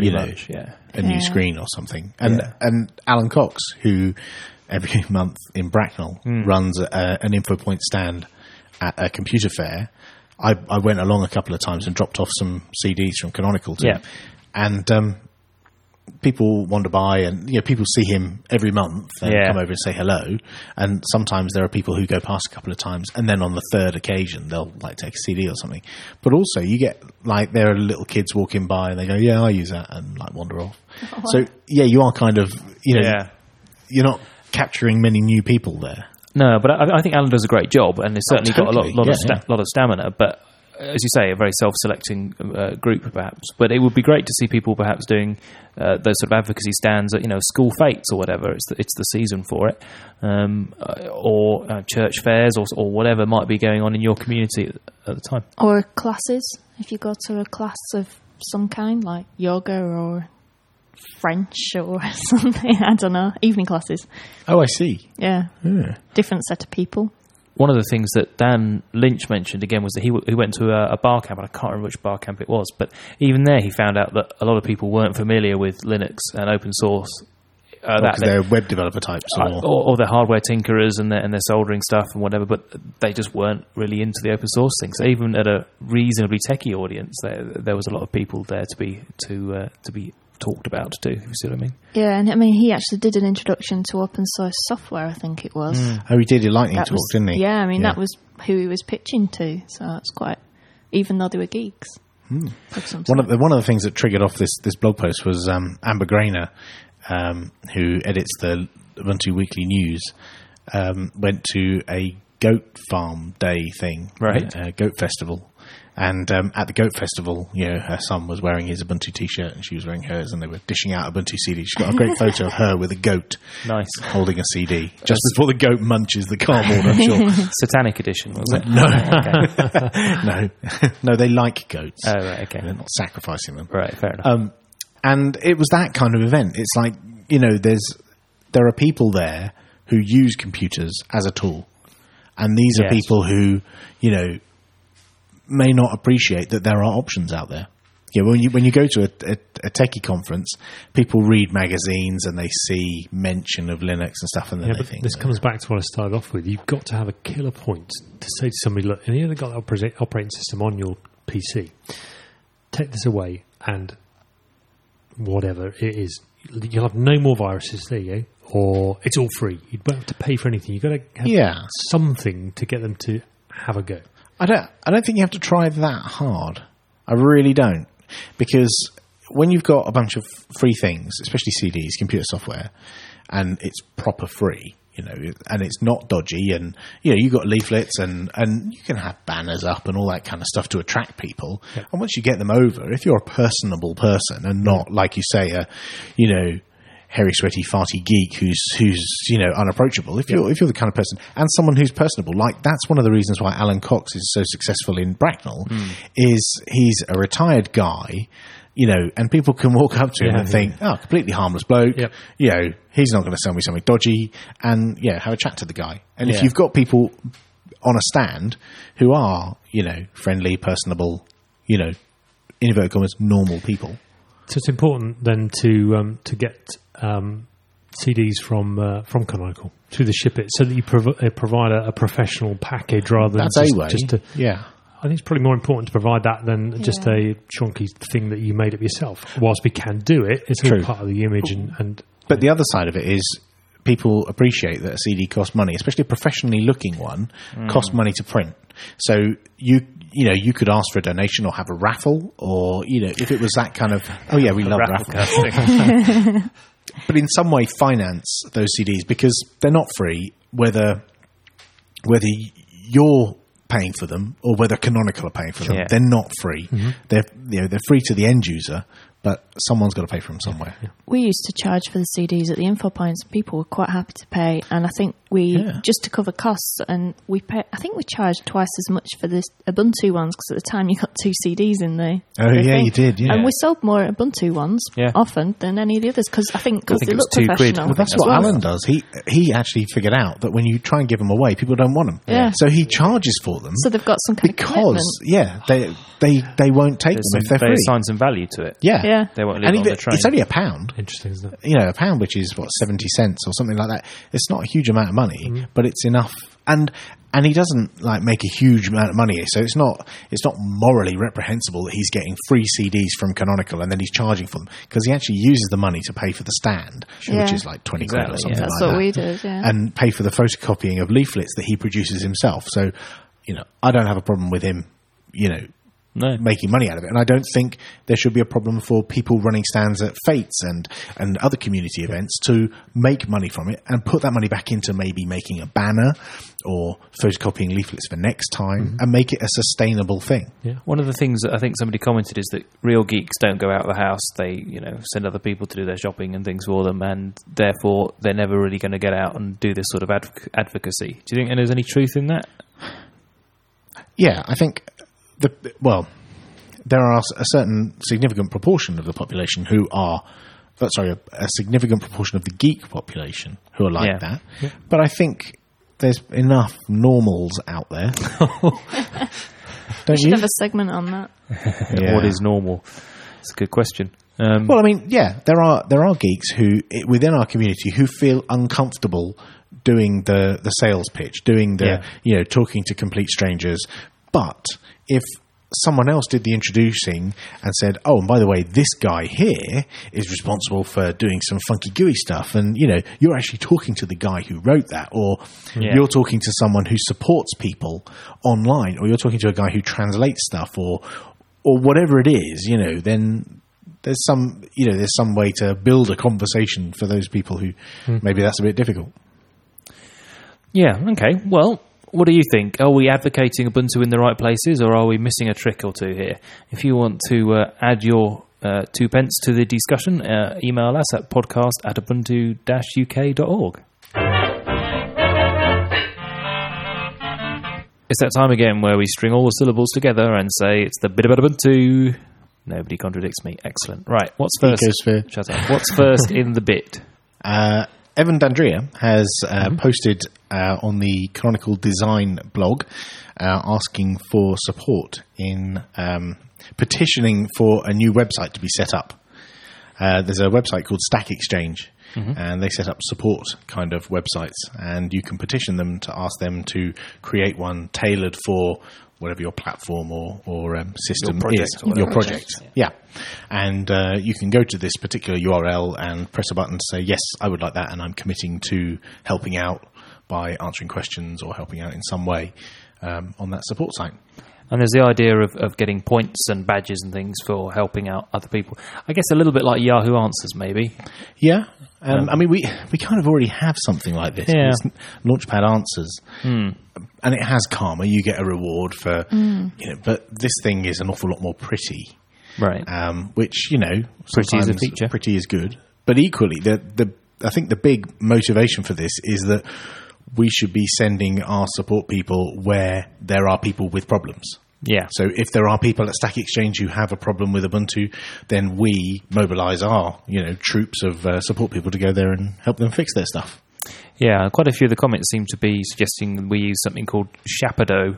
a new screen or something. And Alan Cox, who every month in Bracknell runs an info point stand at a computer fair. I went along a couple of times and dropped off some CDs from Canonical to him. And people want to buy, and people see him every month and come over and say hello. And sometimes there are people who go past a couple of times, and then on the third occasion they'll take a CD or something. But also you get there are little kids walking by and they go, "Yeah, I use that," and wander off. So you are kind of you're not capturing many new people there. No, but I think Alan does a great job, and he's certainly got a lot of stamina. But as you say, a very self-selecting group, perhaps. But it would be great to see people perhaps doing those sort of advocacy stands at, school fetes or whatever. It's the season for it, or church fairs or whatever might be going on in your community at the time. Or classes, if you go to a class of some kind, like yoga or French or something. I don't know. Evening classes. Oh, I see. Yeah. Different set of people. One of the things that Dan Lynch mentioned again was that he went to a bar camp, and I can't remember which bar camp it was, but even there he found out that a lot of people weren't familiar with Linux and open source. Because they're web developer types, or they're hardware tinkerers and they're soldering stuff and whatever, but they just weren't really into the open source thing. So even at a reasonably techie audience, there was a lot of people there to be talked about too. If you see what I mean? Yeah, and I mean he actually did an introduction to open source software. I think it was. Oh, he did a lightning talk, didn't he? Yeah, I mean that was who he was pitching to. So it's quite, even though they were geeks. One of the things that triggered off this blog post was Amber Grainer, who edits the Ubuntu Weekly News, went to a goat farm day thing, right? A goat festival. And at the Goat Festival, her son was wearing his Ubuntu T-shirt and she was wearing hers, and they were dishing out Ubuntu CD. She's got a great photo of her with a goat, nice, holding a CD just before the goat munches the cardboard. I'm sure. Satanic edition, was it? No, no, they like goats. Oh, right, okay. They're not sacrificing them. Right, fair enough. And it was that kind of event. It's like there are people there who use computers as a tool, and these are people who may not appreciate that there are options out there. When you go to a techie conference, people read magazines and they see mention of Linux and stuff, and then they think... This comes back to what I started off with. You've got to have a killer point to say to somebody, look, and you've got the operating system on your PC. Take this away and whatever it is, you'll have no more viruses, there you go, or it's all free. You don't have to pay for anything. You've got to have something to get them to have a go. I don't think you have to try that hard. I really don't. Because when you've got a bunch of free things, especially CDs, computer software, and it's proper free, and it's not dodgy, and you've got leaflets and you can have banners up and all that kind of stuff to attract people. Yeah. And once you get them over, if you're a personable person and not, like you say, hairy, sweaty, farty geek who's unapproachable. If you're the kind of person, and someone who's personable, like that's one of the reasons why Alan Cox is so successful in Bracknell, is he's a retired guy, and people can walk up to him and think, oh, completely harmless bloke, he's not going to sell me something dodgy, and have a chat to the guy. And if you've got people on a stand who are, friendly, personable, in inverted commas, normal people. So it's important then to get CDs from Canonical to the ship it, so that you provide a professional package rather than just to. Yeah, I think it's probably more important to provide that than just a chunky thing that you made up yourself. Whilst we can do it, it's all part of the image and. But the other side of it is people appreciate that a CD costs money, especially a professionally looking one costs money to print. So you could ask for a donation or have a raffle, or if it was that kind of we love raffle. But in some way finance those CDs, because they're not free, whether you're paying for them or whether Canonical are paying for them. They're not free. Mm-hmm. They're free to the end user, but someone's got to pay for them somewhere. Yeah. We used to charge for the CDs at the info points. People were quite happy to pay, and I think just to cover costs, and I think we charged twice as much for the Ubuntu ones, because at the time you got 2 CDs in there. Oh yeah, you did. Yeah, and we sold more Ubuntu ones often than any of the others, because I think they look professional. Well, that's what Alan does. He actually figured out that when you try and give them away, people don't want them. Yeah. So he charges for them. So they've got some kind of commitment. They won't take them if they're free. They assign some value to it. Yeah. They won't leave it on the train. It's only £1. Interesting, isn't it? A pound, which is 70 cents or something like that. It's not a huge amount of money, but it's enough. And he doesn't make a huge amount of money, so it's not morally reprehensible that he's getting free CDs from Canonical and then he's charging for them, because he actually uses the money to pay for the stand, which is like 20 quid or something like that. That's what we did, and pay for the photocopying of leaflets that he produces himself. So, I don't have a problem with him, making money out of it. And I don't think there should be a problem for people running stands at Fates and other community events to make money from it and put that money back into maybe making a banner or photocopying leaflets for next time and make it a sustainable thing. Yeah. One of the things that I think somebody commented is that real geeks don't go out of the house. They, send other people to do their shopping and things for them, and therefore they're never really going to get out and do this sort of advocacy. Do you think there's any truth in that? Yeah, I think there are a certain significant proportion of the population who are, a significant proportion of the geek population who are like that. Yeah. But I think there's enough normals out there. We should have a segment on that. What is normal? It's a good question. Well, I mean, there are geeks who within our community who feel uncomfortable doing the sales pitch, doing talking to complete strangers. But if someone else did the introducing and said, "Oh, and by the way, this guy here is responsible for doing some funky GUI stuff," and you're actually talking to the guy who wrote that, or you're talking to someone who supports people online, or you're talking to a guy who translates stuff, or whatever it is, then there's some way to build a conversation for those people who maybe that's a bit difficult. Yeah. Okay. Well, what do you think? Are we advocating Ubuntu in the right places, or are we missing a trick or two here? If you want to add your 2 pence to the discussion, email us at podcast@ubuntu-uk.org. It's that time again where we string all the syllables together and say it's the bit about Ubuntu. Nobody contradicts me. Excellent. Right, what's first? Ecosphere. Shut up. What's first in the bit? Evan D'Andrea has posted on the Canonical Design blog asking for support in petitioning for a new website to be set up. There's a website called Stack Exchange, and they set up support kind of websites, and you can petition them to ask them to create one tailored for whatever your platform or system is. Your project. Yeah. And you can go to this particular URL and press a button to say, yes, I would like that, and I'm committing to helping out by answering questions or helping out in some way on that support site. And there's the idea of getting points and badges and things for helping out other people. I guess a little bit like Yahoo Answers, maybe. Yeah. I mean, we kind of already have something like this. Yeah. It's Launchpad Answers. And it has karma. You get a reward for, but this thing is an awful lot more pretty. Right. Which, pretty is a feature. Pretty is good. But equally, I think the big motivation for this is that we should be sending our support people where there are people with problems. Yeah. So if there are people at Stack Exchange who have a problem with Ubuntu, then we mobilize our, troops of support people to go there and help them fix their stuff. Yeah, quite a few of the comments seem to be suggesting we use something called Shapado,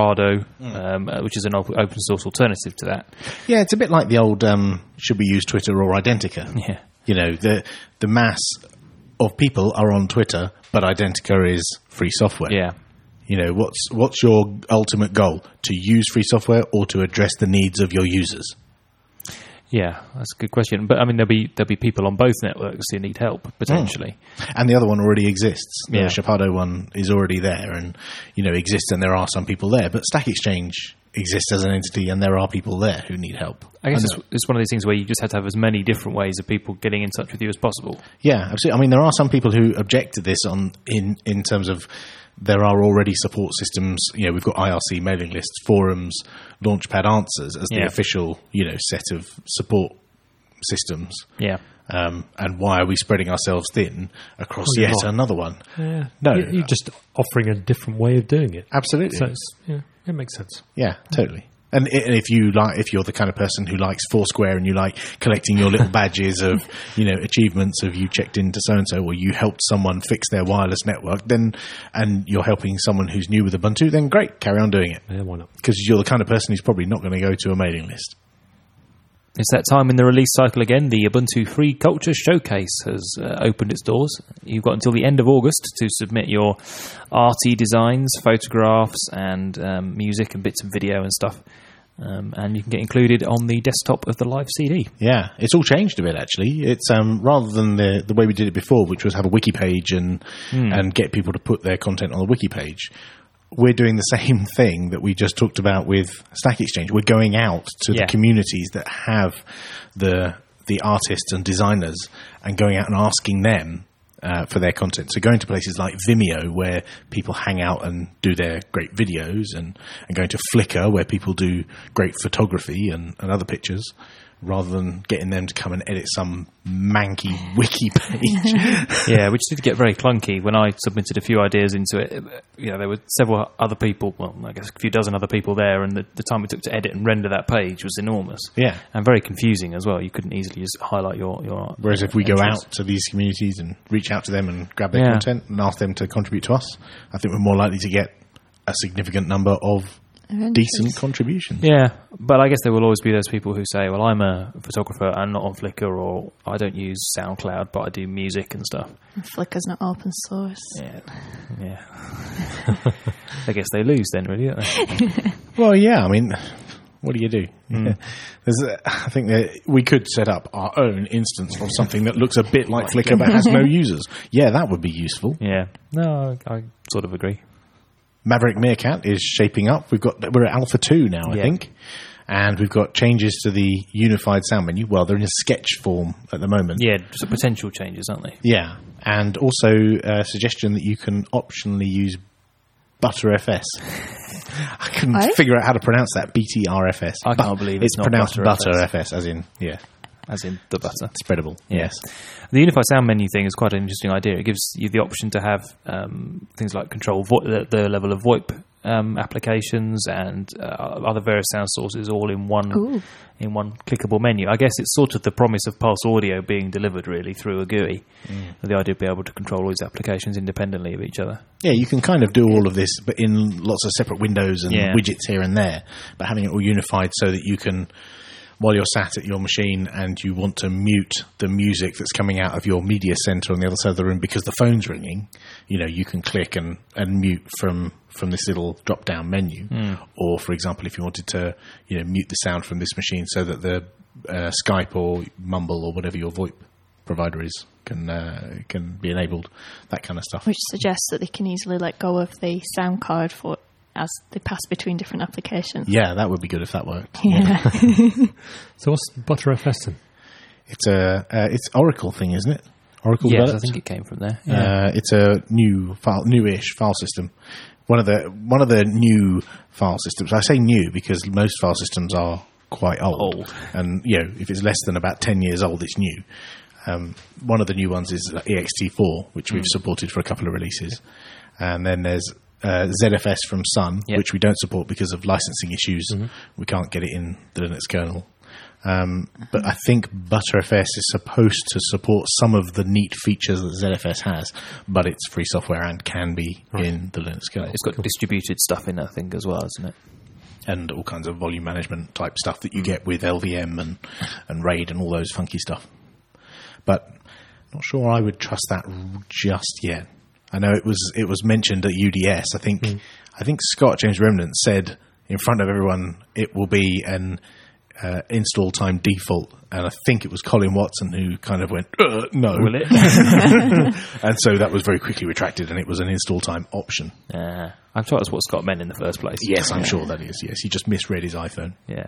which is an open source alternative to that. Yeah, it's a bit like the old should we use Twitter or Identica? Yeah. The mass of people are on Twitter, but Identica is free software. Yeah. What's your ultimate goal? To use free software or to address the needs of your users? Yeah, that's a good question. But I mean, there'll be people on both networks who need help potentially. And the other one already exists. The Yeah. Shapado one is already there, and exists, and there are some people there. But Stack Exchange exists as an entity, and there are people there who need help. I guess it's one of these things where you just have to have as many different ways of people getting in touch with you as possible. Yeah, absolutely. I mean, there are some people who object to this in terms of there are already support systems. We've got IRC mailing lists, forums, Launchpad Answers as the official, set of support systems. Yeah. And why are we spreading ourselves thin across yet another one? Yeah. No. You're just offering a different way of doing it. Absolutely. So it makes sense. Yeah, totally. And if you're the kind of person who likes Foursquare and you like collecting your little badges of, achievements of you checked into so-and-so or you helped someone fix their wireless network, and you're helping someone who's new with Ubuntu, then great, carry on doing it. Yeah, why not? Because you're the kind of person who's probably not going to go to a mailing list. It's that time in the release cycle again. The Ubuntu Free Culture Showcase has opened its doors. You've got until the end of August to submit your arty designs, photographs, and music and bits of video and stuff. And you can get included on the desktop of the live CD. Yeah, it's all changed a bit, actually. It's rather than the way we did it before, which was have a wiki page and get people to put their content on the wiki page. we're doing the same thing that we just talked about with Stack Exchange. We're going out to the communities that have the artists and designers and going out and asking them for their content. So going to places like Vimeo, where people hang out and do their great videos, and going to Flickr, where people do great photography and other pictures, rather than getting them to come and edit some manky wiki page. Yeah, which did get very clunky when I submitted a few ideas into it. There were several other people, well, I guess a few dozen other people there, and the time it took to edit and render that page was enormous. Yeah. And very confusing as well. You couldn't easily just highlight your Whereas if we entries. go out to these communities and reach out to them and grab their content and ask them to contribute to us, I think we're more likely to get a significant number of decent contributions. Yeah, but I guess there will always be those people who say, well, I'm a photographer and not on Flickr, or I don't use SoundCloud, but I do music and stuff. Flickr's not open source. Yeah. I guess they lose then, really, don't they? Well, yeah, I mean, what do you do? I think that we could set up our own instance of something that looks a bit like Flickr but has no users. Yeah, that would be useful. Yeah. No, I sort of agree. Maverick Meerkat is shaping up. We're at Alpha 2 now, I think. And we've got changes to the unified sound menu. Well, they're in a sketch form at the moment. Yeah, just potential changes, aren't they? Yeah. And also a suggestion that you can optionally use ButterFS. I couldn't figure out how to pronounce that. BTRFS. I can't believe it's not pronounced ButterFS. ButterFS, as in, As in the butter. Spreadable, yes. The unified sound menu thing is quite an interesting idea. It gives you the option to have things like control the level of VoIP applications and other various sound sources all in one clickable menu. I guess it's sort of the promise of Pulse Audio being delivered really through a GUI. The idea of being able to control all these applications independently of each other. Yeah, you can kind of do all of this, but in lots of separate windows and widgets here and there, but having it all unified so that you can, while you're sat at your machine and you want to mute the music that's coming out of your media center on the other side of the room because the phone's ringing, you can click and mute from this little drop-down menu. Or, for example, if you wanted to mute the sound from this machine so that the Skype or Mumble or whatever your VoIP provider is can be enabled, that kind of stuff. Which suggests that they can easily let go of the sound card as they pass between different applications. Yeah, that would be good if that worked. Yeah. So what's ButterFS then? It's Oracle thing, isn't it? Oracle developed? I think it came from there. Yeah. It's a newish file system. One of the new file systems. I say new because most file systems are quite old. And if it's less than about 10 years old, it's new. One of the new ones is ext4, which we've supported for a couple of releases, and then there's ZFS from Sun, which we don't support because of licensing issues. We can't get it in the Linux kernel. But I think ButterFS is supposed to support some of the neat features that ZFS has, but it's free software and can be in the Linux kernel. It's got distributed stuff in that thing as well, isn't it? And all kinds of volume management type stuff that you get with LVM and RAID and all those funky stuff. But not sure I would trust that just yet. I know it was mentioned at UDS. I think Scott James Remnant said in front of everyone it will be an install time default, and I think it was Colin Watson who kind of went no. Will it? And so that was very quickly retracted, and it was an install time option. I'm sure that's what Scott meant in the first place. Yes, I'm sure that is. Yes, he just misread his iPhone. Yeah.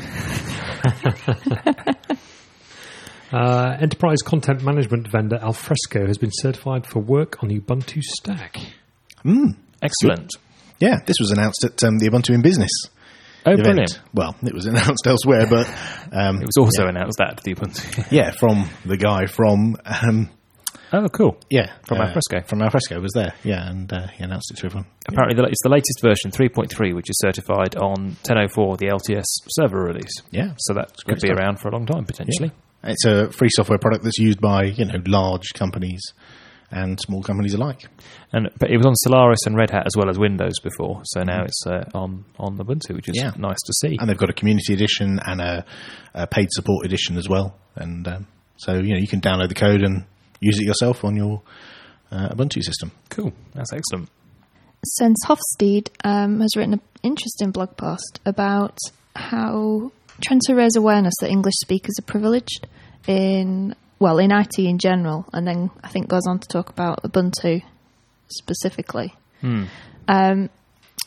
Enterprise content management vendor Alfresco has been certified for work on the Ubuntu stack. Excellent. Yeah, this was announced at the Ubuntu in Business event. Brilliant. Well, it was announced elsewhere, but it was also announced at the Ubuntu. Yeah, from the guy from oh, cool. Yeah, from Alfresco. From Alfresco was there. Yeah, and he announced it to everyone. Apparently, it's the latest version, 3.3, which is certified on 10.04, the LTS server release. Yeah, so that could be around for a long time potentially. Yeah. It's a free software product that's used by large companies and small companies alike. But it was on Solaris and Red Hat as well as Windows before, so now it's on Ubuntu, which is nice to see. And they've got a community edition and a paid support edition as well. And so you can download the code and use it yourself on your Ubuntu system. Cool, that's excellent. Sense Hofstede has written an interesting blog post about how trying to raise awareness that English speakers are privileged in IT in general, and then I think goes on to talk about Ubuntu specifically.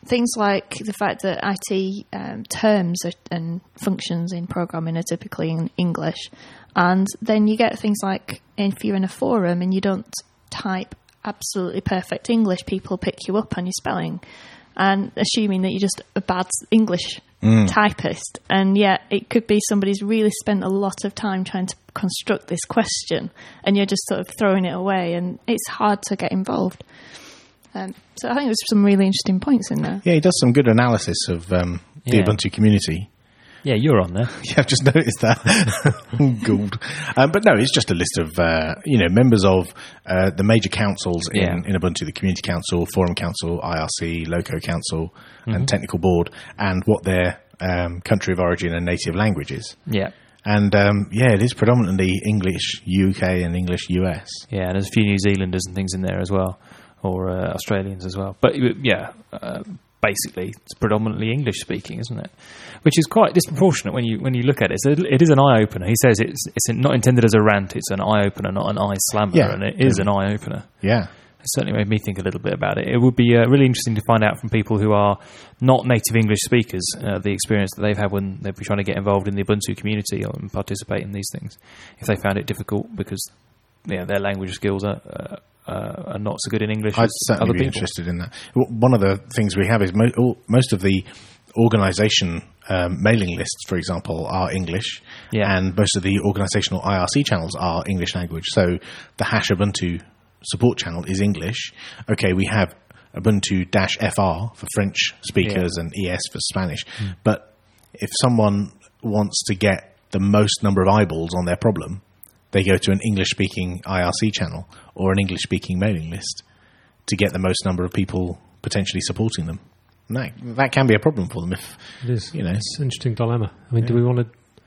things like the fact that IT terms and functions in programming are typically in English. And then you get things like if you're in a forum and you don't type absolutely perfect English, people pick you up on your spelling and assuming that you're just a bad English typist. And yet it could be somebody's really spent a lot of time trying to construct this question and you're just sort of throwing it away, and it's hard to get involved. So I think there's some really interesting points in there. Yeah, he does some good analysis of the Ubuntu community. Yeah, you're on there. Yeah, I've just noticed that. Gould. But no, it's just a list of, members of the major councils in Ubuntu, the Community Council, Forum Council, IRC, Loco Council, and Technical Board, and what their country of origin and native language is. Yeah. And, it is predominantly English UK and English US. Yeah, and there's a few New Zealanders and things in there as well, or Australians as well. But, basically, it's predominantly English speaking, isn't it? Which is quite disproportionate when you look at it. So it is an eye opener. He says it's not intended as a rant; it's an eye opener, not an eye slammer, and it is an eye opener. Yeah, it certainly made me think a little bit about it. It would be really interesting to find out from people who are not native English speakers the experience that they've had when they've been trying to get involved in the Ubuntu community and participate in these things. If they found it difficult because their language skills are not so good in English. I'd certainly be interested in that. One of the things we have is most of the organisation mailing lists, for example, are English, and most of the organisational IRC channels are English language. So the Hash Ubuntu support channel is English. Okay, we have Ubuntu-FR for French speakers and ES for Spanish. But if someone wants to get the most number of eyeballs on their problem, they go to an English-speaking IRC channel or an English-speaking mailing list to get the most number of people potentially supporting them. And that can be a problem for them. If it is, it's an interesting dilemma. I mean, does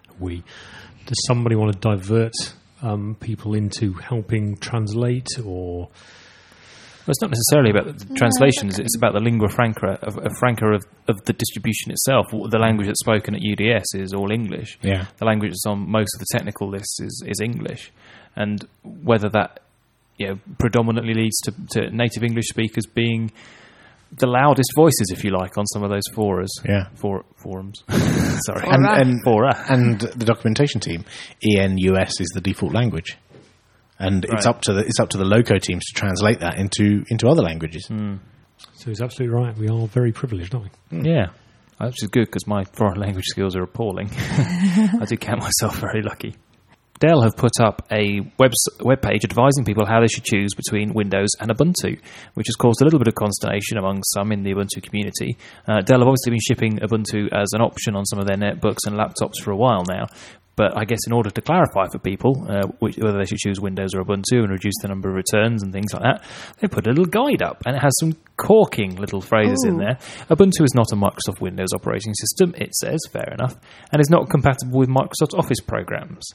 somebody want to divert people into helping translate, or? Well, it's not necessarily about the translations. It's about the lingua franca of the distribution itself. The language that's spoken at UDS is all English. Yeah. The language that's on most of the technical lists is English. And whether that predominantly leads to native English speakers being the loudest voices, if you like, on some of those forums. Yeah. Forums. Sorry. And the documentation team, ENUS is the default language. And it's up to the Loco teams to translate that into other languages. So he's absolutely right. We are very privileged, aren't we? Yeah, which is good because my foreign language skills are appalling. I do count myself very lucky. Dell have put up a web page advising people how they should choose between Windows and Ubuntu, which has caused a little bit of consternation among some in the Ubuntu community. Dell have obviously been shipping Ubuntu as an option on some of their netbooks and laptops for a while now. But I guess in order to clarify for people whether they should choose Windows or Ubuntu and reduce the number of returns and things like that, they put a little guide up, and it has some corking little phrases in there. Ubuntu is not a Microsoft Windows operating system, it says, fair enough, and is not compatible with Microsoft Office programs.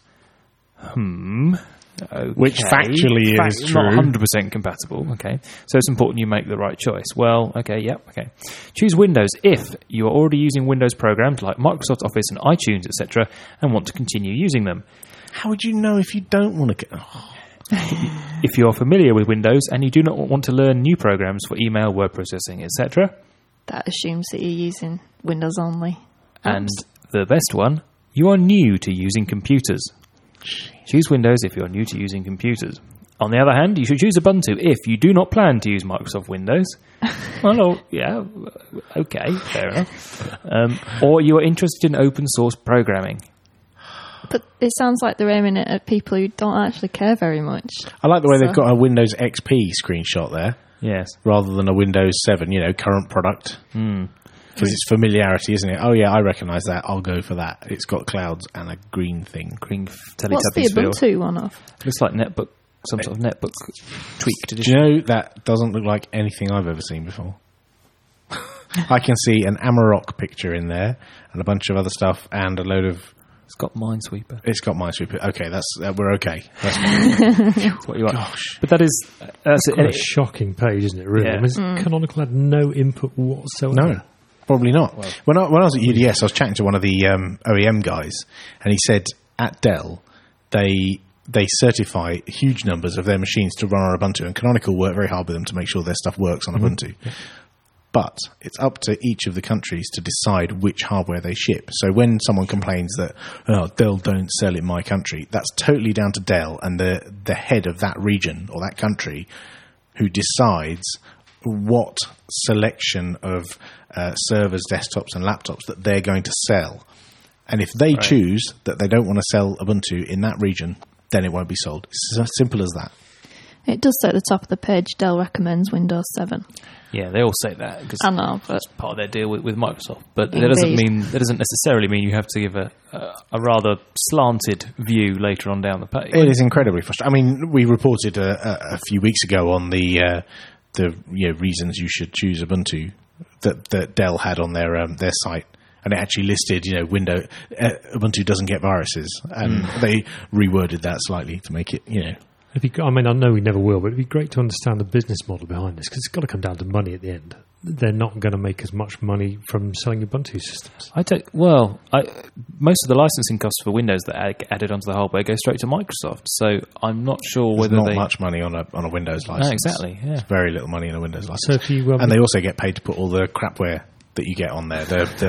Okay. Which factually is true. Not 100% compatible, okay. So it's important you make the right choice. Well, okay. Choose Windows if you are already using Windows programs like Microsoft Office and iTunes, etc., and want to continue using them. How would you know if you don't want to get... If you are familiar with Windows and you do not want to learn new programs for email, word processing, etc. That assumes that you're using Windows only. And the best one, you are new to using computers. Choose Windows if you're new to using computers. On the other hand, you should choose Ubuntu if you do not plan to use Microsoft Windows. Okay, fair enough. Or you are interested in open source programming. But it sounds like they're aiming it at people who don't actually care very much. I like the way they've got a Windows XP screenshot there. Yes. Rather than a Windows 7, current product. Because it's familiarity, isn't it? Oh, yeah, I recognise that. I'll go for that. It's got clouds and a green thing. Green Teletubbies. What's the Ubuntu one off? Looks like netbook, some sort of netbook tweaked edition. Do you know, that doesn't look like anything I've ever seen before. I can see an Amarok picture in there and a bunch of other stuff and a load of... It's got Minesweeper. It's got Minesweeper. Okay, we're okay. That's what you want. Gosh. But that's quite a shocking page, isn't it, really? Yeah. I mean, Canonical had no input whatsoever. No. Probably not. Well, when I was at UDS, I was chatting to one of the OEM guys, and he said at Dell, they certify huge numbers of their machines to run on Ubuntu, and Canonical work very hard with them to make sure their stuff works on Ubuntu. Yeah. But it's up to each of the countries to decide which hardware they ship. So when someone complains that Dell don't sell in my country, that's totally down to Dell and the head of that region or that country who decides what selection of servers, desktops and laptops that they're going to sell. And if they choose that they don't want to sell Ubuntu in that region, then it won't be sold. It's as simple as that. It does say at the top of the page, Dell recommends Windows 7. Yeah, they all say that because I know, but it's part of their deal with Microsoft. But that doesn't necessarily mean you have to give a rather slanted view later on down the page. It is incredibly frustrating. I mean, we reported a few weeks ago on the reasons you should choose Ubuntu that Dell had on their site. And it actually listed, Ubuntu doesn't get viruses. And they reworded that slightly to make it, I know we never will, but it'd be great to understand the business model behind this, because it's got to come down to money at the end. They're not going to make as much money from selling Ubuntu systems. Most of the licensing costs for Windows that are added onto the hardware go straight to Microsoft. So I'm not sure whether There's not much money on a Windows license. No, exactly. Yeah. There's very little money in a Windows license. So if you, and they also get paid to put all the crapware that you get on there,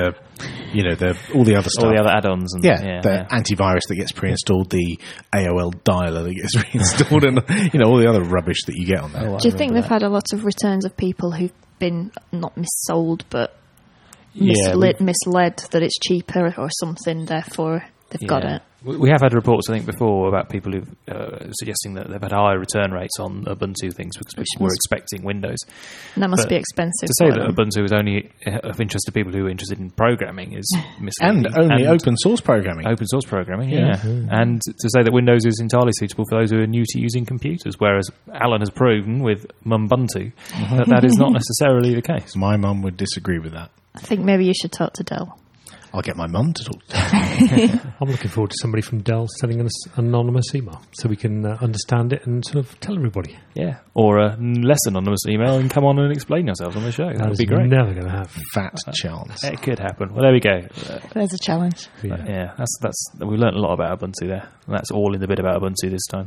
all the other stuff, all the other add-ons, and the antivirus that gets pre-installed, the AOL dialer that gets pre-installed, and all the other rubbish that you get on there. Do you think they've had a lot of returns of people who've been not missold but misled that it's cheaper or something? Therefore, they've got it. We have had reports, I think, before about people who suggesting that they've had higher return rates on Ubuntu things because people were expecting Windows. And that must be expensive. To say that Ubuntu is only of interest to people who are interested in programming is misleading. And only open source programming. Open source programming, yeah. And to say that Windows is entirely suitable for those who are new to using computers, whereas Alan has proven with Mumbuntu that is not necessarily the case. My mum would disagree with that. I think maybe you should talk to Dell. I'll get my mum to talk to Dell. I'm looking forward to somebody from Dell sending an anonymous email so we can understand it and sort of tell everybody. Yeah, or a less anonymous email and come on and explain yourselves on the show. That would be great. Never going to happen. Fat chance. It could happen. Well, there we go. There's a challenge. Yeah, that's we learned a lot about Ubuntu there. And that's all in the bit about Ubuntu this time.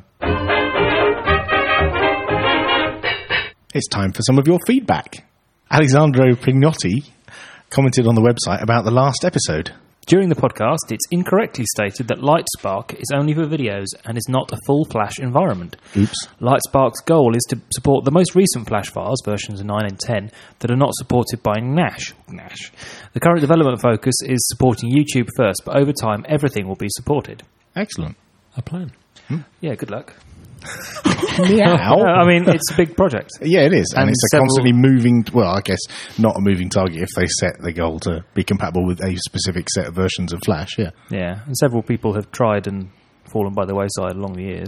It's time for some of your feedback. Alessandro Pignotti commented on the website about the last episode. During the podcast, it's incorrectly stated that Lightspark is only for videos and is not a full Flash environment. Oops. Lightspark's goal is to support the most recent Flash files, versions 9 and 10, that are not supported by Nash. The current development focus is supporting YouTube first, but over time, everything will be supported. Excellent. A plan. Yeah, good luck. Meow. I mean, it's a big project. Yeah, it is. And it's a constantly moving, well, I guess not a moving target if they set the goal to be compatible with a specific set of versions of Flash, yeah. Yeah, and several people have tried and fallen by the wayside along the years.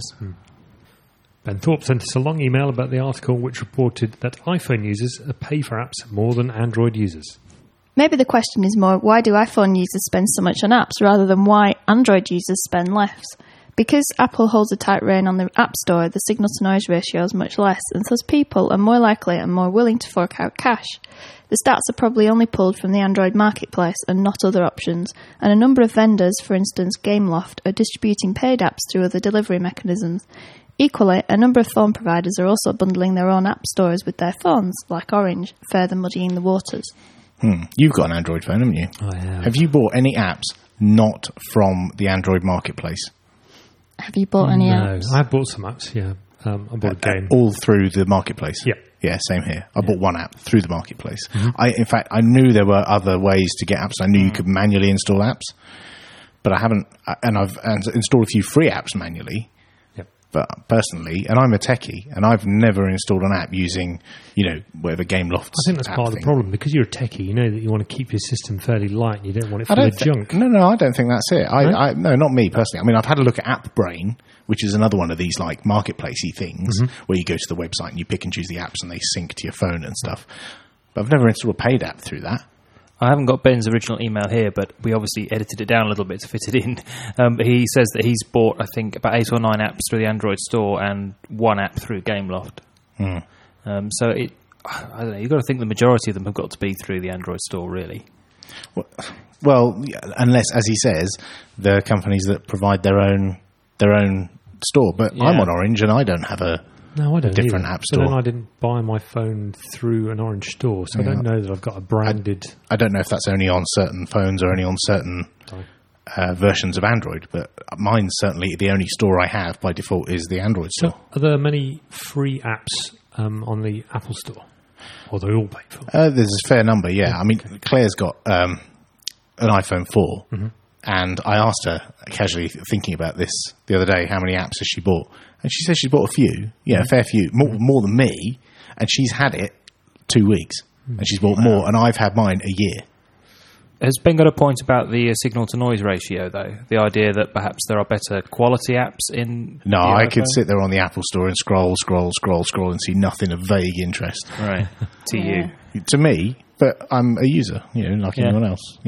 Ben Thorpe sent us a long email about the article which reported that iPhone users pay for apps more than Android users. Maybe the question is more, why do iPhone users spend so much on apps rather than why Android users spend less? Because Apple holds a tight rein on the App Store, the signal-to-noise ratio is much less, and thus people are more likely and more willing to fork out cash. The stats are probably only pulled from the Android marketplace and not other options, and a number of vendors, for instance Gameloft, are distributing paid apps through other delivery mechanisms. Equally, a number of phone providers are also bundling their own app stores with their phones, like Orange, further muddying the waters. You've got an Android phone, haven't you? I have. Have you bought any apps not from the Android marketplace? Have you bought any apps? No, I have bought some apps, yeah. I bought a game. All through the marketplace? Yeah. Yeah, same here. I bought one app through the marketplace. In fact, I knew there were other ways to get apps. I knew you could manually install apps, but I haven't. And I've installed a few free apps manually. But personally, and I'm a techie, and I've never installed an app using, whatever Gameloft. I think that's part of the problem. Because you're a techie, you know that you want to keep your system fairly light and you don't want it full of junk. No, I don't think that's it. No, not me personally. I mean, I've had a look at AppBrain, which is another one of these like marketplacey things where you go to the website and you pick and choose the apps and they sync to your phone and stuff. But I've never installed a paid app through that. I haven't got Ben's original email here, but we obviously edited it down a little bit to fit it in. He says that he's bought, I think, about 8 or 9 apps through the Android store and 1 app through Gameloft. I don't know, you've got to think the majority of them have got to be through the Android store, really. Well, unless, as he says, the companies that provide their own store. But I'm on Orange and I don't have a No, I don't. Different either. app store. But then I didn't buy my phone through an Orange store, so I don't know that I've got a branded. I don't know if that's only on certain phones or only on certain versions of Android, but mine's certainly the only store I have by default is the Android store. So are there many free apps on the Apple Store? Or they're all paid for? There's a fair number, yeah. I mean, Claire's got an iPhone 4, and I asked her, casually thinking about this the other day, how many apps has she bought? And she says she's bought a few, a fair few, more than me, and she's had it 2 weeks, and she's bought more, and I've had mine a year. Has Ben got a point about the signal-to-noise ratio, though? The idea that perhaps there are better quality apps in... No, I could sit there on the Apple Store and scroll, and see nothing of vague interest. Right. To you. To me, but I'm a user, like anyone else,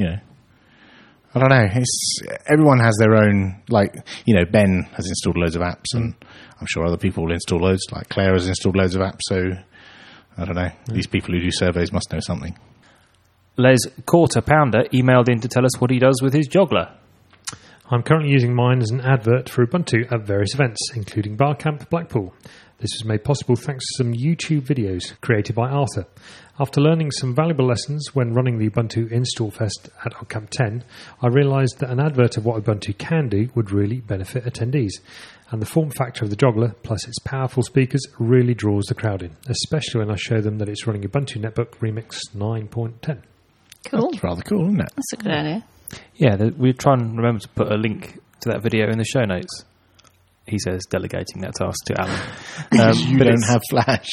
I don't know. Everyone has their own, Ben has installed loads of apps, and I'm sure other people will install loads, like Claire has installed loads of apps, so I don't know. These people who do surveys must know something. Les Quarter Pounder emailed in to tell us what he does with his Joggler. I'm currently using mine as an advert for Ubuntu at various events, including Barcamp Blackpool. This was made possible thanks to some YouTube videos created by Arthur. After learning some valuable lessons when running the Ubuntu Install Fest at OggCamp 10, I realised that an advert of what Ubuntu can do would really benefit attendees. And the form factor of the Joggler, plus its powerful speakers, really draws the crowd in, especially when I show them that it's running Ubuntu Netbook Remix 9.10. Cool. That's rather cool, isn't it? That's a good idea. Yeah, we'll try and remember to put a link to that video in the show notes. He says, delegating that task to Alan. Because you don't have Flash.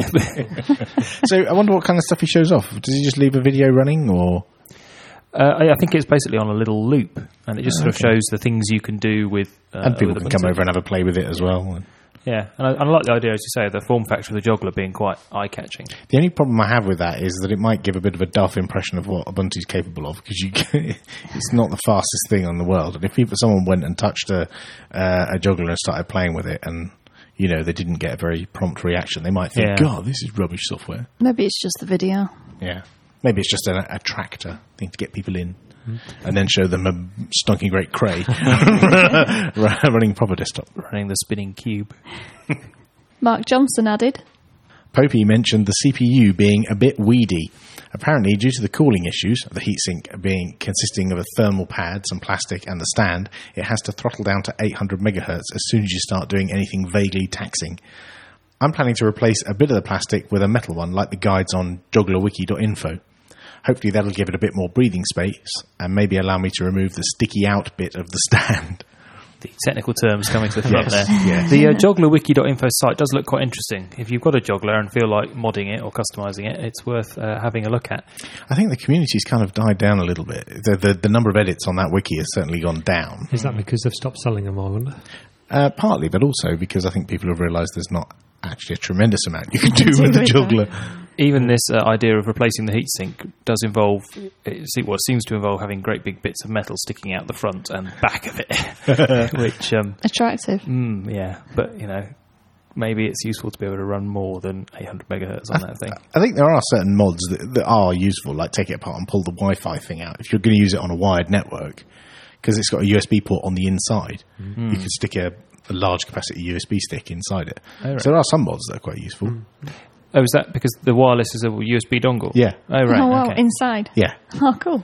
So I wonder what kind of stuff he shows off. Does he just leave a video running, or...? I think it's basically on a little loop, and it just sort of shows the things you can do with... and people with can come over and have a play with it as well. Yeah, and I like the idea, as you say, the form factor of the Joggler being quite eye-catching. The only problem I have with that is that it might give a bit of a duff impression of what Ubuntu's capable of, because it's not the fastest thing in the world. And if someone went and touched a Joggler and started playing with it, and they didn't get a very prompt reaction, they might think, God, this is rubbish software. Maybe it's just the video. Yeah. Maybe it's just an attractor thing to get people in. And then show them a stonking great Cray running proper desktop. Running the spinning cube. Mark Johnson added, Popey mentioned the CPU being a bit weedy. Apparently, due to the cooling issues, the heatsink consisting of a thermal pad, some plastic, and the stand, it has to throttle down to 800 megahertz as soon as you start doing anything vaguely taxing. I'm planning to replace a bit of the plastic with a metal one, like the guides on jogglerwiki.info. Hopefully that'll give it a bit more breathing space and maybe allow me to remove the sticky out bit of the stand. The technical terms coming to the front there. Yes. The jogglerwiki.info site does look quite interesting. If you've got a Joggler and feel like modding it or customising it, it's worth having a look at. I think the community's kind of died down a little bit. The number of edits on that wiki has certainly gone down. Is that because they've stopped selling them, I wonder? Partly, but also because I think people have realised there's not actually a tremendous amount you can do with the Joggler. Even this idea of replacing the heatsink does involve, seems to involve having great big bits of metal sticking out the front and back of it, which attractive. Yeah, but maybe it's useful to be able to run more than 800 megahertz on that thing. I think there are certain mods that are useful, like take it apart and pull the Wi-Fi thing out. If you're going to use it on a wired network, because it's got a USB port on the inside, you could stick a large capacity USB stick inside it. Oh, right. So there are some mods that are quite useful. Oh, is that because the wireless is a USB dongle? Yeah. Oh, right. Oh, wow. Okay. Inside? Yeah. Oh, cool.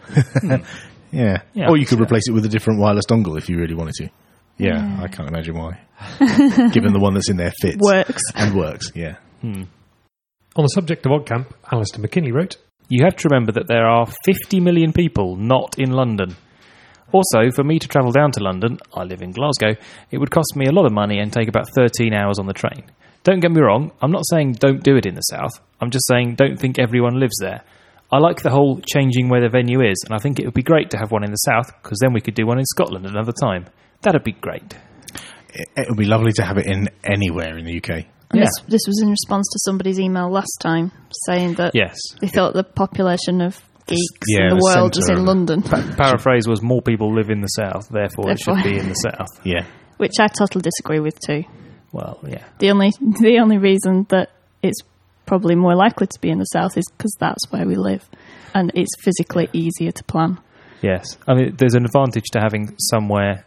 Yeah. Or you could replace it with a different wireless dongle if you really wanted to. Yeah. I can't imagine why. Given the one that's in there fits. Works. And works, yeah. On the subject of OggCamp, Alistair McKinley wrote, You have to remember that there are 50 million people not in London. Also, for me to travel down to London, I live in Glasgow, it would cost me a lot of money and take about 13 hours on the train. Don't get me wrong, I'm not saying don't do it in the south. I'm just saying don't think everyone lives there. I like the whole changing where the venue is, and I think it would be great to have one in the south, because then we could do one in Scotland another time. That'd be great. It would be lovely to have it in anywhere in the UK. And this was in response to somebody's email last time, saying that they thought the population of geeks in the world was in London. Paraphrase was more people live in the south, therefore it should be in the south. Yeah. Which I totally disagree with too. Well, yeah. The only reason that it's probably more likely to be in the south is because that's where we live, and it's physically easier to plan. Yes, I mean, there's an advantage to having somewhere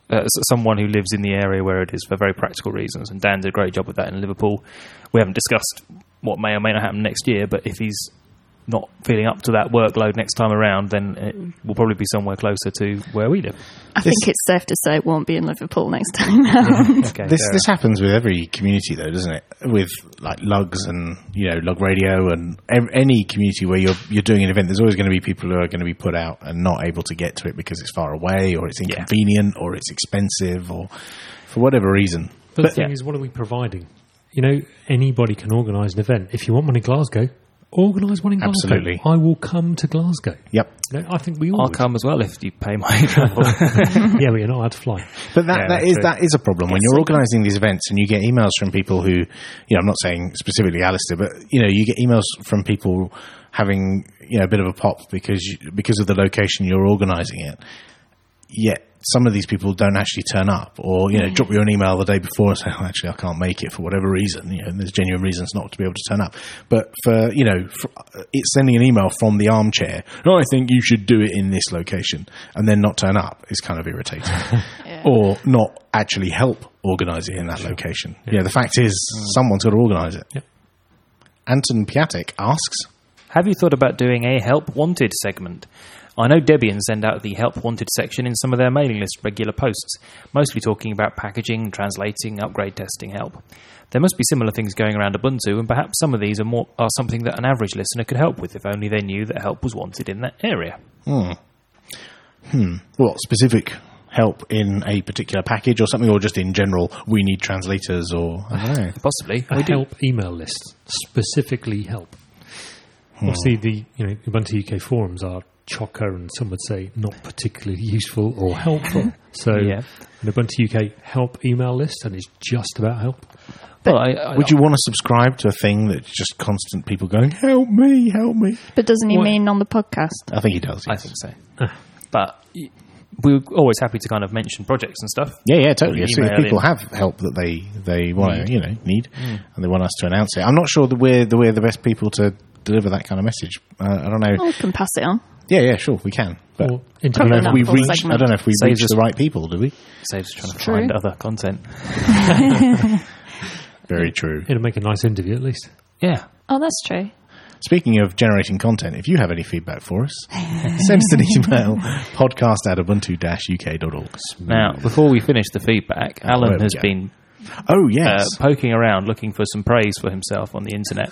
someone who lives in the area where it is for very practical reasons, and Dan did a great job with that in Liverpool. We haven't discussed what may or may not happen next year, but if he's not feeling up to that workload next time around, then it will probably be somewhere closer to where we live. I think it's safe to say it won't be in Liverpool next time round. Okay, This happens with every community, though, doesn't it? With like lugs and lug radio and any community where you're doing an event, there's always going to be people who are going to be put out and not able to get to it because it's far away or it's inconvenient or it's expensive or for whatever reason. But the thing is, what are we providing? Anybody can organise an event. If you want one in Glasgow, organise one in Glasgow. Absolutely. I will come to Glasgow. Yep. I think we all I'll would. come as well if you pay my travel. Yeah, but you're not allowed to fly. But that is a problem when you're organising these events and you get emails from people who, I'm not saying specifically Alistair, but you get emails from people having a bit of a pop because of the location you're organising it. Yet some of these people don't actually turn up, or drop you an email the day before and say, "Oh, actually, I can't make it for whatever reason." And there's genuine reasons not to be able to turn up. But for it's sending an email from the armchair. "Oh, I think you should do it in this location," and then not turn up is kind of irritating. Or not actually help organise it in that location. The fact is, someone's got to organise it. Yep. Anton Piatek asks, Have you thought about doing a Help Wanted segment? I know Debian send out the Help Wanted section in some of their mailing list regular posts, mostly talking about packaging, translating, upgrade testing help. There must be similar things going around Ubuntu, and perhaps some of these are something that an average listener could help with if only they knew that help was wanted in that area. What, specific help in a particular package or something, or just in general, we need translators, or I don't know. Possibly. A help email list, specifically help. Obviously, the Ubuntu UK forums are chocker and some would say not particularly useful or helpful. So an Ubuntu UK help email list, and it's just about help. Well, would you want to subscribe to a thing that's just constant people going, help me, help me? But doesn't he mean on the podcast? I think he does. I think so. But we're always happy to kind of mention projects and stuff. Yeah, totally. So if people have help that they want to, need, and they want us to announce it. I'm not sure that we're the best people to deliver that kind of message. I don't know. Well, we can pass it on. Yeah, sure, we can. But I don't know if we've reached the right people, do we? Saves us trying to find other content. Very true. It'll make a nice interview, at least. Yeah. Oh, that's true. Speaking of generating content, if you have any feedback for us, send us an email, podcast@ubuntu-uk.org. Now, before we finish the feedback, Alan has been poking around looking for some praise for himself on the internet.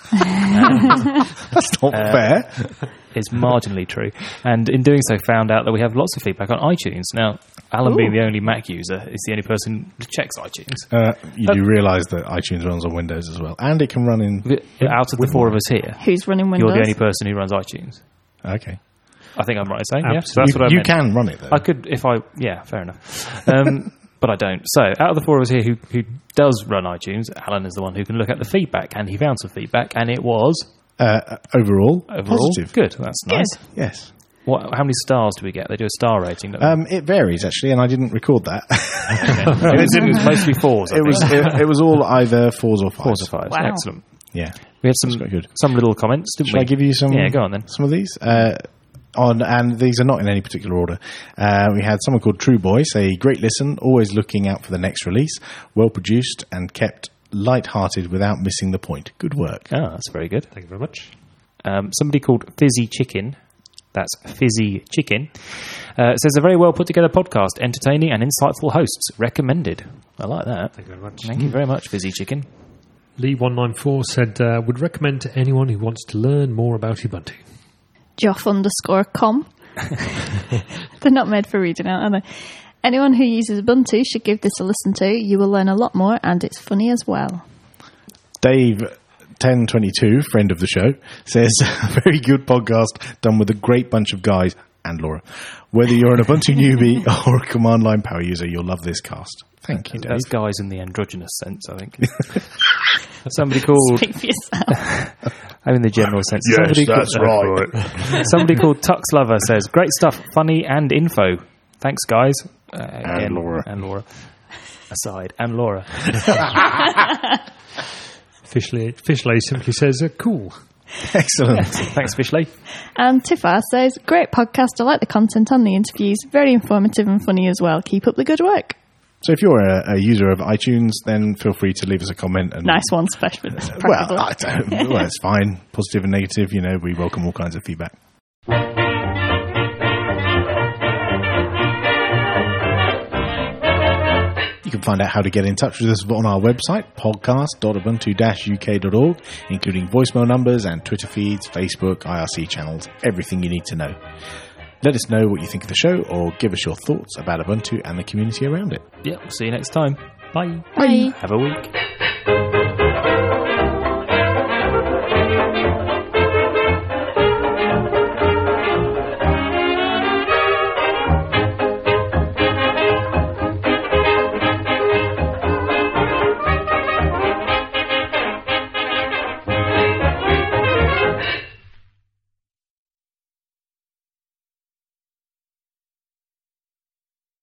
That's not fair. It's marginally true. And in doing so, found out that we have lots of feedback on iTunes. Now, Alan, being the only Mac user, is the only person who checks iTunes. You do realise that iTunes runs on Windows as well, and it can run in... Out of the four of us here, who's running Windows? You're the only person who runs iTunes. Okay. I think I'm right in saying, Absolutely. yeah. So that's what I meant. You can run it, though. I could, fair enough. But I don't. So, out of the four of us here who does run iTunes, Alan is the one who can look at the feedback, and he found some feedback, and it was... Overall, positive. Good. That's nice. Yes. How many stars do we get? They do a star rating. It varies, actually, and I didn't record that. It was mostly fours. It was all either fours or fives. Wow. Excellent. Yeah. We had some little comments, didn't we? Shall I give you some? Yeah, go on then. Some of these. And these are not in any particular order. We had someone called True Boy say, great listen, always looking out for the next release, well produced and kept light-hearted without missing the point. Good work. Oh, that's very good. Thank you very much. Somebody called Fizzy Chicken, that's Fizzy Chicken, says a very well put together podcast, entertaining and insightful hosts, recommended. I like that. Thank you very much. Thank you very much, Fizzy Chicken. Lee194 said, would recommend to anyone who wants to learn more about Ubuntu. Joff_com. They're not made for reading out, are they? Anyone who uses Ubuntu should give this a listen to. You will learn a lot more, and it's funny as well. Dave 1022, friend of the show, says, very good podcast done with a great bunch of guys, and Laura. Whether you're an Ubuntu newbie or a command line power user, you'll love this cast. Thank you, Dave. That's guys in the androgynous sense, I think. Somebody called... Speak for yourself. I'm in the general sense. Yes, that's right. Somebody called Tux Lover says, great stuff, funny and info. Thanks, guys. And Laura. And Laura. Aside. And Laura. Fishley simply says, cool. Excellent. Thanks, Fishley. And Tifar says, great podcast. I like the content on the interviews. Very informative and funny as well. Keep up the good work. So if you're a user of iTunes, then feel free to leave us a comment. And, nice one, especially. Well, it's fine. Positive and negative, we welcome all kinds of feedback. You can find out how to get in touch with us on our website, podcast.ubuntu-uk.org, including voicemail numbers and Twitter feeds, Facebook, IRC channels, everything you need to know. Let us know what you think of the show, or give us your thoughts about Ubuntu and the community around it. Yeah, we'll see you next time. Bye. Bye. Have a week.